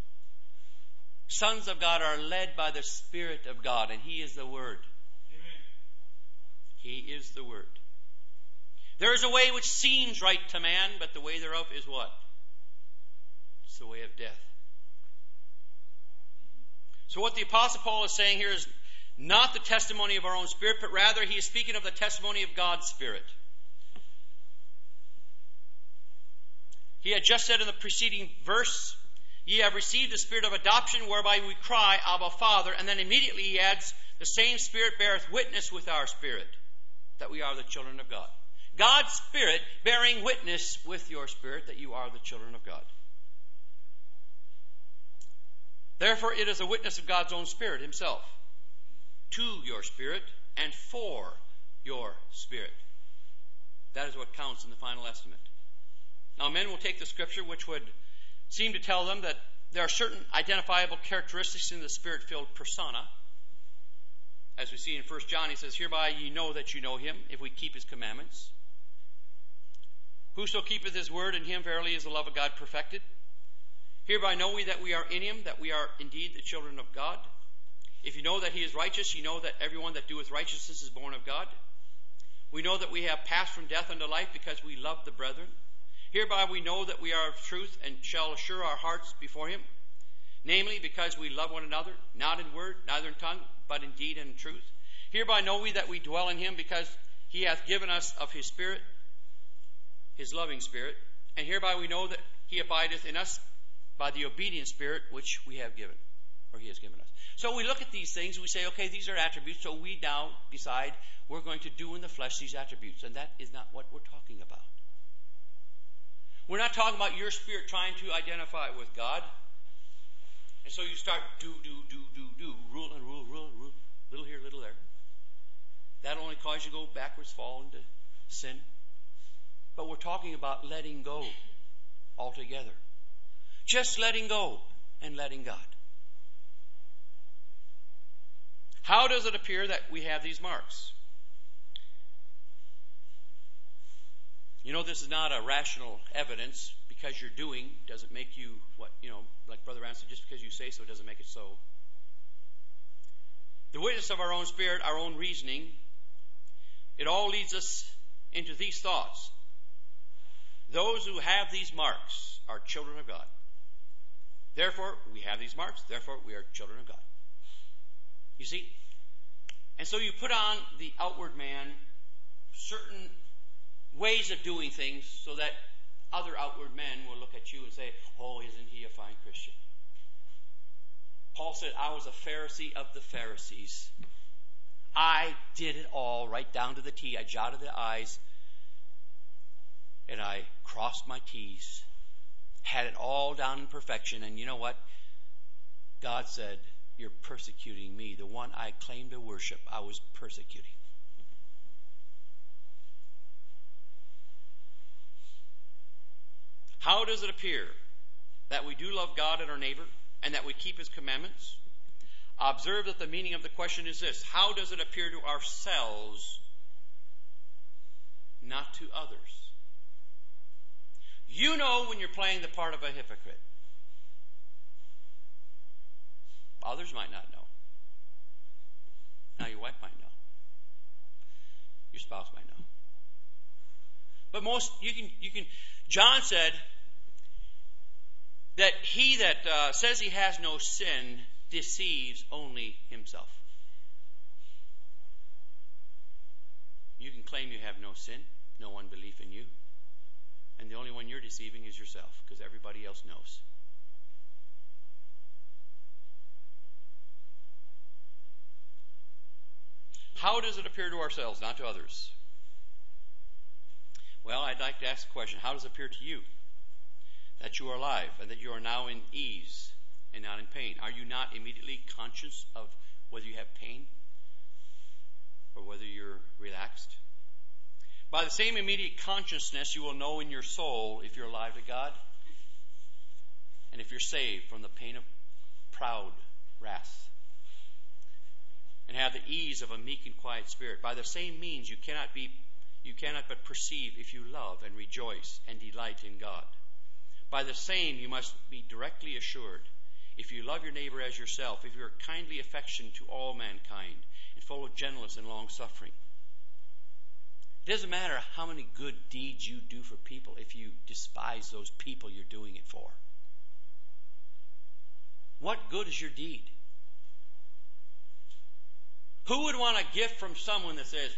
Sons of God are led by the Spirit of God, and He is the Word. Amen. He is the Word. There is a way which seems right to man, but the way thereof is what? It's the way of death. So what the Apostle Paul is saying here is not the testimony of our own spirit, but rather he is speaking of the testimony of God's Spirit. He had just said in the preceding verse, ye have received the Spirit of adoption, whereby we cry, Abba, Father. And then immediately he adds, the same Spirit beareth witness with our spirit that we are the children of God. God's Spirit bearing witness with your spirit that you are the children of God. Therefore, it is a witness of God's own Spirit Himself to your spirit and for your spirit. That is what counts in the final estimate. Now, men will take the Scripture, which would seem to tell them that there are certain identifiable characteristics in the Spirit-filled persona. As we see in 1 John, he says, hereby ye know that you know Him, if we keep His commandments. Whoso keepeth His word, in him verily is the love of God perfected. Hereby know we that we are in Him, that we are indeed the children of God. If you know that He is righteous, you know that everyone that doeth righteousness is born of God. We know that we have passed from death unto life because we love the brethren. Hereby we know that we are of truth and shall assure our hearts before Him. Namely, because we love one another, not in word, neither in tongue, but in deed and in truth. Hereby know we that we dwell in Him, because He hath given us of His Spirit, His loving Spirit. And hereby we know that He abideth in us by the obedient Spirit which we have given, or He has given us. So we look at these things and we say, okay, these are attributes, so we now decide we're going to do in the flesh these attributes. And that is not what we're talking about. We're not talking about your spirit trying to identify with God. And so you start do, rule and rule, little here, little there. That'll only cause you to go backwards, fall into sin. But we're talking about letting go altogether. Just letting go and letting God. How does it appear that we have these marks? You know, this is not a rational evidence. Because you're doing doesn't make you what, like Brother Ransom, just because you say so doesn't make it so. The witness of our own spirit, our own reasoning, it all leads us into these thoughts. Those who have these marks are children of God. Therefore, we have these marks. Therefore, we are children of God. You see? And so you put on the outward man certain ways of doing things so that other outward men will look at you and say, oh, isn't he a fine Christian? Paul said, I was a Pharisee of the Pharisees. I did it all right down to the T. I jotted the I's and I crossed my T's. Had it all down in perfection. And you know what? God said, you're persecuting me. The one I claim to worship, I was persecuting. How does it appear that we do love God and our neighbor and that we keep His commandments? Observe that the meaning of the question is this. How does it appear to ourselves, not to others? You know when you're playing the part of a hypocrite. Others might not know. Now your wife might know. Your spouse might know. But most, you can, John said that he that says he has no sin deceives only himself. You can claim you have no sin, no unbelief in you, and the only one you're deceiving is yourself, because everybody else knows. How does it appear to ourselves, not to others? Well, I'd like to ask the question, how does it appear to you that you are alive and that you are now in ease and not in pain? Are you not immediately conscious of whether you have pain or whether you're relaxed? By the same immediate consciousness, you will know in your soul if you're alive to God and if you're saved from the pain of proud wrath, and have the ease of a meek and quiet spirit. By the same means, you cannot but perceive if you love and rejoice and delight in God. By the same, you must be directly assured if you love your neighbor as yourself, if you are kindly affectionate to all mankind, and full of gentleness and long-suffering. It doesn't matter how many good deeds you do for people if you despise those people you're doing it for. What good is your deed? Who would want a gift from someone that says,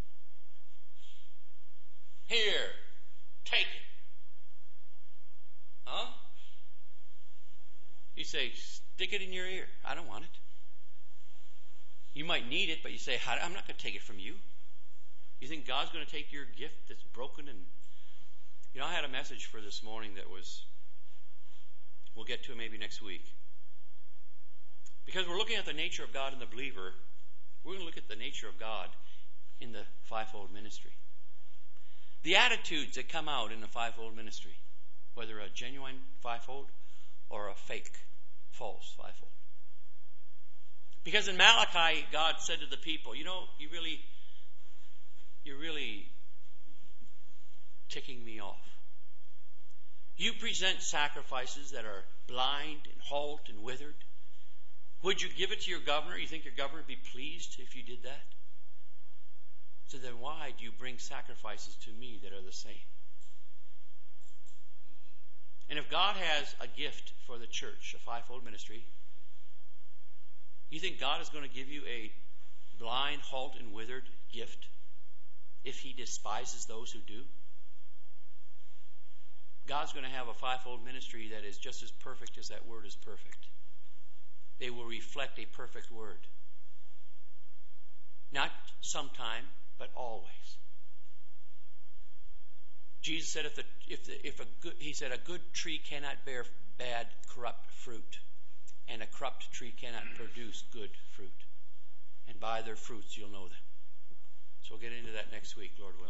"Here, take it"? Huh? You say, "Stick it in your ear." I don't want it. You might need it, but you say, "I'm not going to take it from you." You think God's going to take your gift that's broken? And I had a message for this morning that was, we'll get to it maybe next week. Because we're looking at the nature of God in the believer, we're going to look at the nature of God in the fivefold ministry. The attitudes that come out in the fivefold ministry, whether a genuine fivefold or a fake, false fivefold. Because in Malachi, God said to the people, you're really ticking me off. You present sacrifices that are blind and halt and withered. Would you give it to your governor? You think your governor would be pleased if you did that? So then why do you bring sacrifices to me that are the same? And if God has a gift for the church, a fivefold ministry, you think God is going to give you a blind, halt, and withered gift if he despises those who do? God's going to have a fivefold ministry that is just as perfect as that word is perfect. They will reflect a perfect word. Not sometime, but always. Jesus said, a good tree cannot bear bad, corrupt fruit, and a corrupt tree cannot produce good fruit. And by their fruits you'll know them. So we'll get into that next week, Lord willing.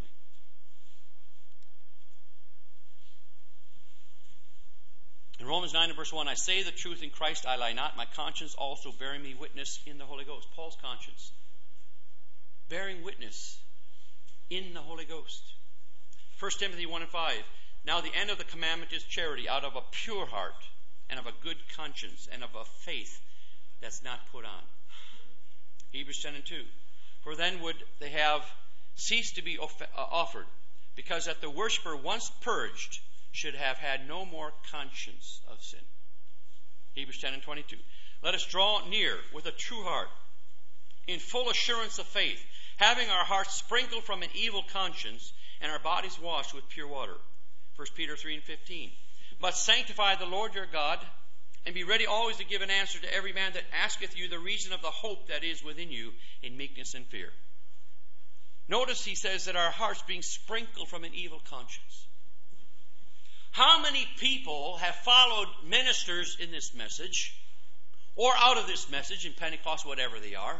In Romans 9 and verse 1, I say the truth in Christ, I lie not. My conscience also bearing me witness in the Holy Ghost. Paul's conscience. Bearing witness in the Holy Ghost. 1 Timothy 1 and 5. Now the end of the commandment is charity, out of a pure heart, and of a good conscience, and of a faith that's not put on. Hebrews 10 and 2. For then would they have ceased to be offered, because that the worshiper once purged should have had no more conscience of sin. Hebrews 10 and 22. Let us draw near with a true heart, in full assurance of faith, having our hearts sprinkled from an evil conscience, and our bodies washed with pure water. 1 Peter 3 and 15. But sanctify the Lord your God, and be ready always to give an answer to every man that asketh you the reason of the hope that is within you in meekness and fear. Notice he says that our hearts being sprinkled from an evil conscience. How many people have followed ministers in this message, or out of this message in Pentecost, whatever they are?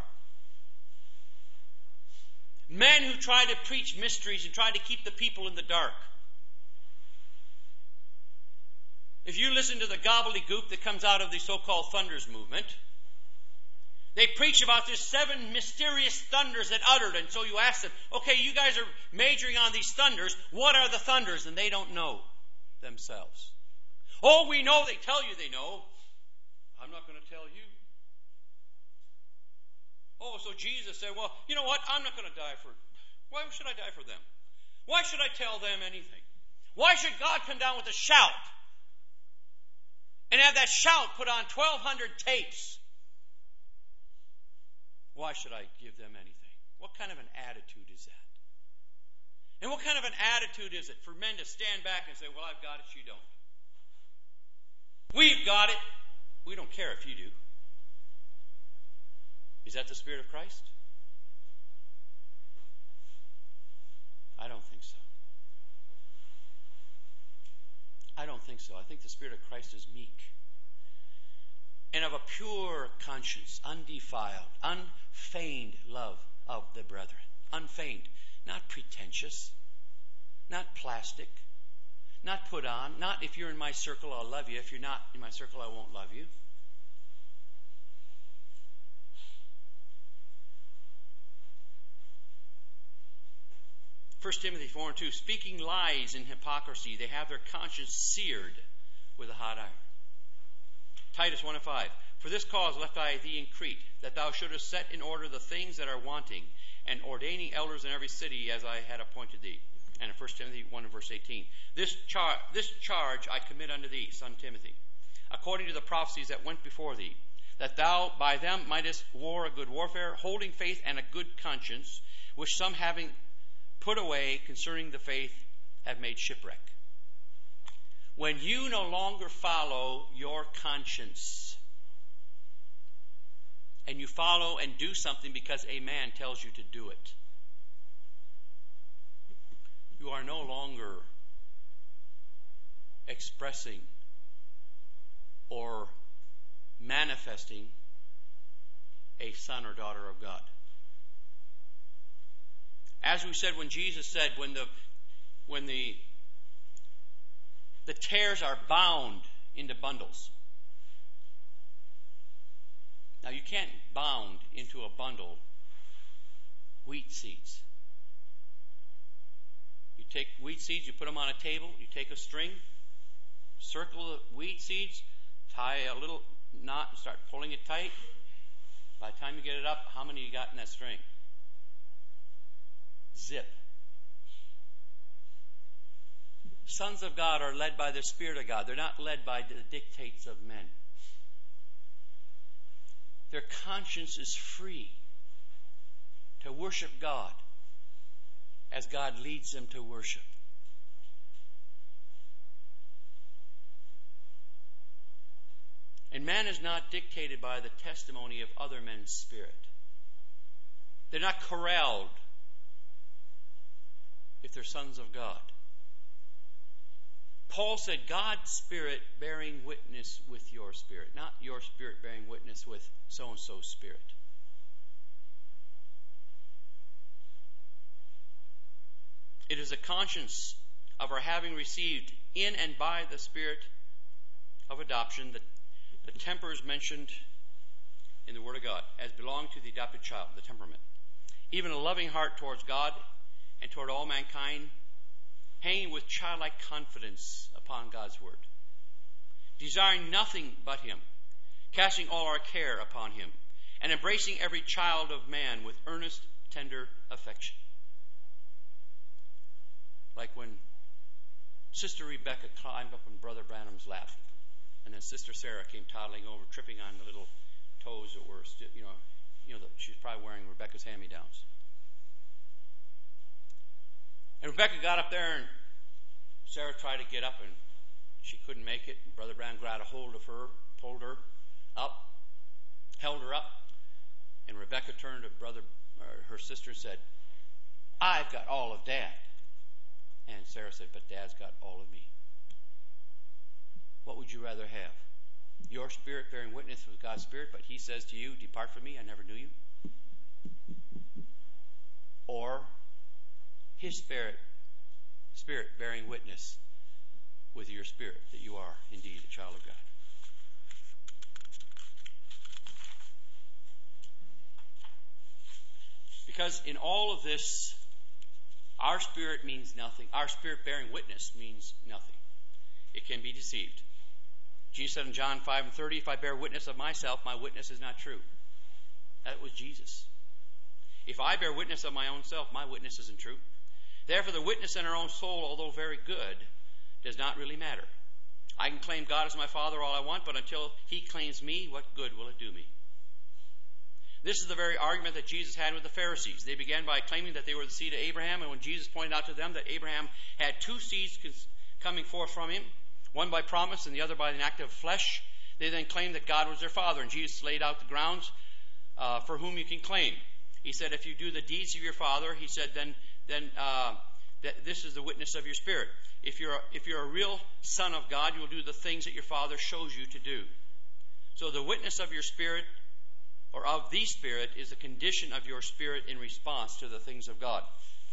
Men who try to preach mysteries and try to keep the people in the dark. If you listen to the gobbledygook that comes out of the so-called thunders movement, they preach about this 7 mysterious thunders that uttered. And so you ask them, okay, you guys are majoring on these thunders. What are the thunders? And they don't know themselves. Oh, we know. They tell you they know. I'm not going to tell you. Oh, so Jesus said, well, you know what? I'm not going to die for... Why should I die for them? Why should I tell them anything? Why should God come down with a shout and have that shout put on 1,200 tapes? Why should I give them anything? What kind of an attitude is that? And what kind of an attitude is it for men to stand back and say, well, I've got it, you don't. We've got it. We don't care if you do. Is that the Spirit of Christ? I don't think so. I don't think so. I think the Spirit of Christ is meek and of a pure conscience, undefiled, unfeigned love of the brethren. Unfeigned, not pretentious, not plastic, not put on, not if you're in my circle, I'll love you. If you're not in my circle, I won't love you. 1 Timothy 4:2, speaking lies in hypocrisy, they have their conscience seared with a hot iron. Titus 1:5, for this cause left I thee in Crete, that thou shouldest set in order the things that are wanting, and ordaining elders in every city as I had appointed thee. And in 1 Timothy 1:18, this charge I commit unto thee, son Timothy, according to the prophecies that went before thee, that thou by them mightest war a good warfare, holding faith and a good conscience, which some having put away concerning the faith have made shipwreck. When you no longer follow your conscience, and you follow and do something because a man tells you to do it, you are no longer expressing or manifesting a son or daughter of God. As we said, when Jesus said, when the tares are bound into bundles. Now you can't bound into a bundle wheat seeds. You take wheat seeds, you put them on a table, you take a string, circle the wheat seeds, tie a little knot and start pulling it tight. By the time you get it up, how many you got in that string? Zip. Sons of God are led by the Spirit of God. They're not led by the dictates of men. Their conscience is free to worship God as God leads them to worship. And man is not dictated by the testimony of other men's spirit. They're not corralled if they're sons of God. Paul said, God's Spirit bearing witness with your spirit, not your spirit bearing witness with so-and-so's spirit. It is a conscience of our having received in and by the Spirit of adoption that the tempers mentioned in the Word of God as belong to the adopted child, the temperament. Even a loving heart towards God and toward all mankind, hanging with childlike confidence upon God's Word, desiring nothing but Him, casting all our care upon Him, and embracing every child of man with earnest, tender affection. Like when Sister Rebecca climbed up on Brother Branham's lap, and then Sister Sarah came toddling over, tripping on the little toes that were, she was probably wearing Rebecca's hand-me-downs. And Rebecca got up there, and Sarah tried to get up, and she couldn't make it. And Brother Branham grabbed a hold of her, pulled her up, held her up, and Rebecca turned to her sister and said, I've got all of Dad. And Sarah said, but Dad's got all of me. What would you rather have? Your spirit bearing witness with God's Spirit, but He says to you, depart from me, I never knew you? Or His Spirit bearing witness with your spirit that you are indeed a child of God. Because in all of this, our spirit means nothing. Our spirit bearing witness means nothing. It can be deceived. Jesus said in John 5:30, if I bear witness of myself, my witness is not true. That was Jesus. If I bear witness of my own self, my witness isn't true. Therefore, the witness in our own soul, although very good, does not really matter. I can claim God as my Father all I want, but until He claims me, what good will it do me? This is the very argument that Jesus had with the Pharisees. They began by claiming that they were the seed of Abraham, and when Jesus pointed out to them that Abraham had two seeds coming forth from him, one by promise and the other by an act of flesh, they then claimed that God was their Father, and Jesus laid out the grounds for whom you can claim. He said, if you do the deeds of your Father, he said, then this is the witness of your spirit. If you're a real son of God, you will do the things that your Father shows you to do. So the witness of your spirit, or of the Spirit, is the condition of your spirit in response to the things of God.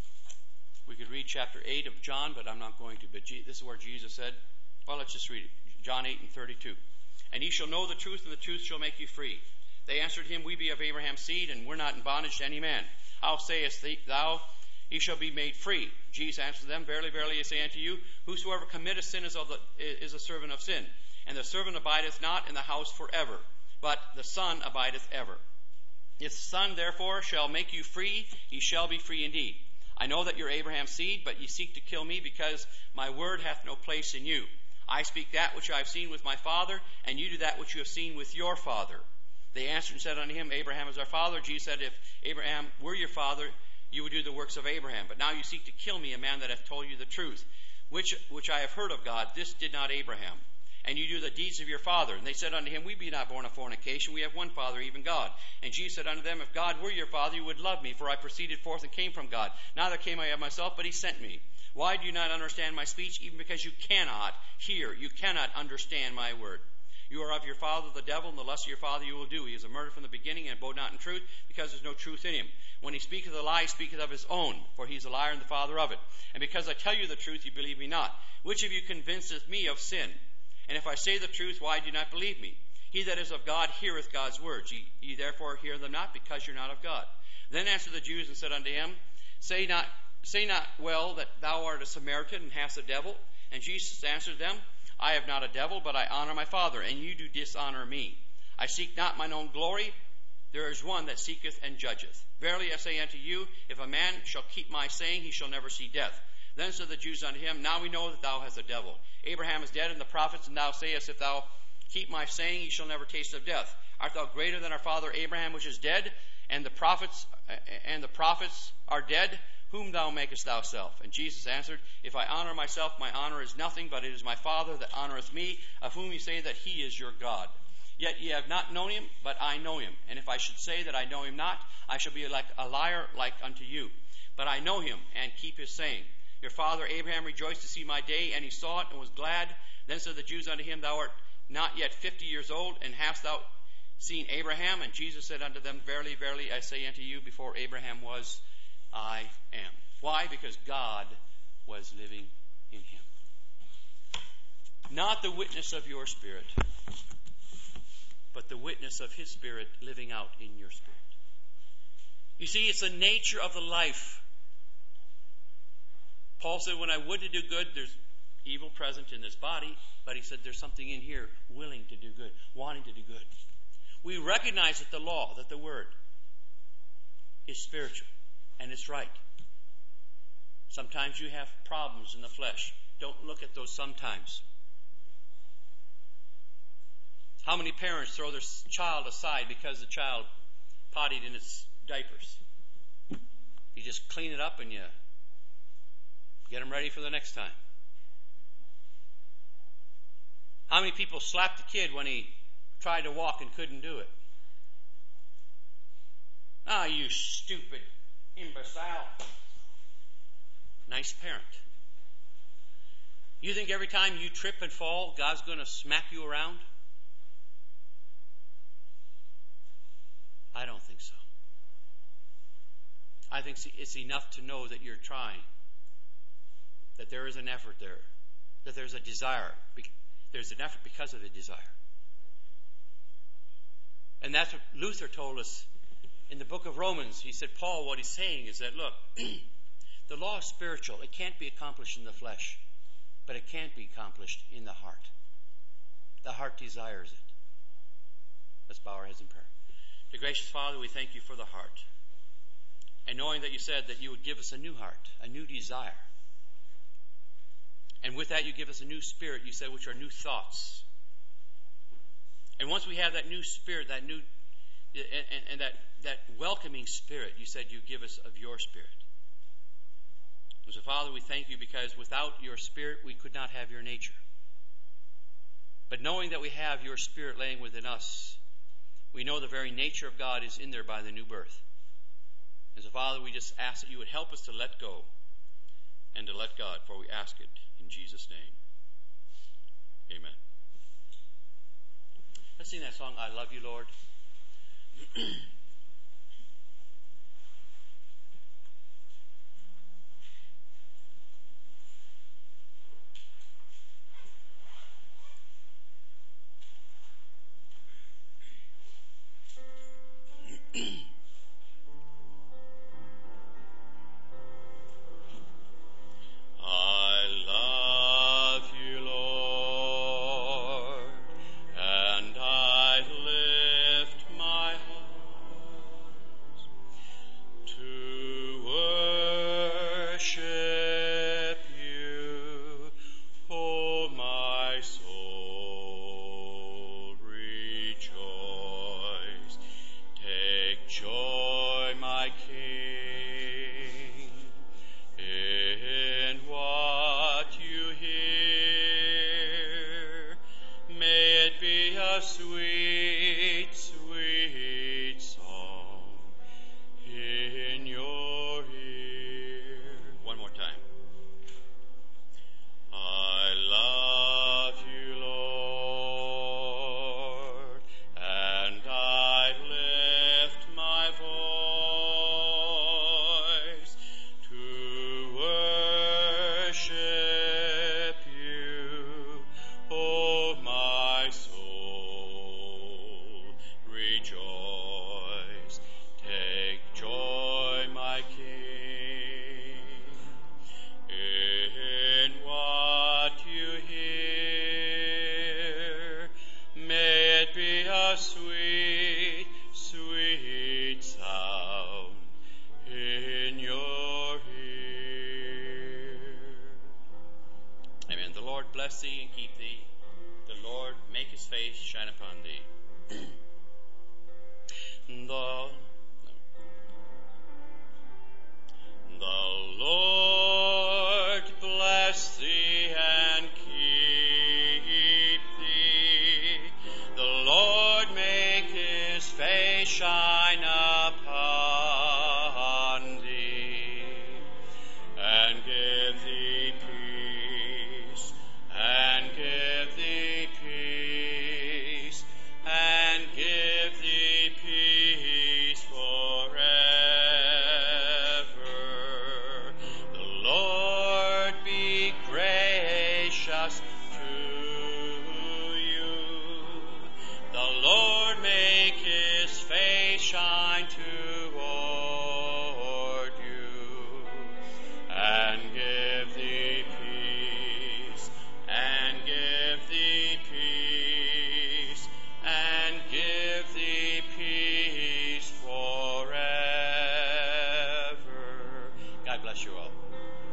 We could read chapter 8 of John, but I'm not going to. But this is where Jesus said, well, let's just read it. John 8:32. And ye shall know the truth, and the truth shall make you free. They answered him, we be of Abraham's seed, and we're not in bondage to any man. How sayest thou, he shall be made free? Jesus answered them, verily, verily, I say unto you, whosoever committeth sin is a servant of sin. And the servant abideth not in the house forever, but the Son abideth ever. If the Son therefore shall make you free, ye shall be free indeed. I know that you're Abraham's seed, but ye seek to kill me, because my word hath no place in you. I speak that which I have seen with my father, and you do that which you have seen with your father. They answered and said unto him, Abraham is our father. Jesus said, if Abraham were your father, you would do the works of Abraham. But now you seek to kill me, a man that hath told you the truth, which I have heard of God. This did not Abraham. And you do the deeds of your father. And they said unto him, we be not born of fornication. We have one Father, even God. And Jesus said unto them, if God were your Father, you would love me, for I proceeded forth and came from God. Neither came I of myself, but he sent me. Why do you not understand my speech? Even because you cannot hear, you cannot understand my word. You are of your father the devil, and the lust of your father you will do. He is a murderer from the beginning, and abode not in truth, because there is no truth in him. When he speaketh a lie, he speaketh of his own, for he is a liar and the father of it. And because I tell you the truth, you believe me not. Which of you convinceth me of sin? And if I say the truth, why do you not believe me? He that is of God heareth God's words. Ye therefore hear them not, because you're not of God. Then answered the Jews and said unto him, Say not well that thou art a Samaritan and hast a devil. And Jesus answered them, I have not a devil, but I honor my Father, and you do dishonor me. I seek not mine own glory. There is one that seeketh and judgeth. Verily I say unto you, if a man shall keep my saying, he shall never see death. Then said the Jews unto him, Now we know that thou hast a devil. Abraham is dead, and the prophets, and thou sayest, If thou keep my saying, ye shall never taste of death. Art thou greater than our father Abraham, which is dead, and the prophets are dead? Whom thou makest thyself? And Jesus answered, If I honor myself, my honor is nothing, but it is my Father that honoreth me, of whom ye say that he is your God. Yet ye have not known him, but I know him. And if I should say that I know him not, I shall be like a liar like unto you. But I know him, and keep his saying. Your father Abraham rejoiced to see my day, and he saw it, and was glad. Then said the Jews unto him, Thou art not yet 50 years old, and hast thou seen Abraham? And Jesus said unto them, Verily, verily, I say unto you, before Abraham was, I am. Why? Because God was living in him. Not the witness of your spirit, but the witness of his Spirit living out in your spirit. You see, it's the nature of the life. Paul said, when I would to do good, there's evil present in this body, but he said there's something in here willing to do good, wanting to do good. We recognize that the law, that the word, is spiritual, and it's right. Sometimes you have problems in the flesh. Don't look at those sometimes. How many parents throw their child aside because the child pottied in its diapers? You just clean it up and you get them ready for the next time. How many people slapped the kid when he tried to walk and couldn't do it? Ah, you stupid imbecile. Nice parent. You think every time you trip and fall, God's going to smack you around? I don't think so. I think it's enough to know that you're trying, that there is an effort there, that there's a desire. There's an effort because of the desire. And that's what Luther told us in the book of Romans. He said, Paul, what he's saying is that, look, the law is spiritual. It can't be accomplished in the flesh, but it can be accomplished in the heart. The heart desires it. Let's bow our heads in prayer. Dear gracious Father, we thank you for the heart. And knowing that you said that you would give us a new heart, a new desire. And with that you give us a new spirit, you said, which are new thoughts. And once we have that new spirit, that new and that welcoming spirit, you said you give us of your spirit. And so Father, we thank you because without your spirit we could not have your nature. But knowing that we have your spirit laying within us, we know the very nature of God is in there by the new birth. And so Father, we just ask that you would help us to let go and to let God, for we ask it in Jesus' name. Amen. Let's sing that song, I Love You, Lord. Bless thee and keep thee. The Lord make his face shine upon thee. The Lord bless thee and keep thee. The Lord make his face shine upon thee and give thee peace. And give thee peace, and give thee peace forever. The Lord be gracious to you. The Lord make his face shine toward you, and give thee peace. And give thee peace, and give thee peace forever. God bless you all.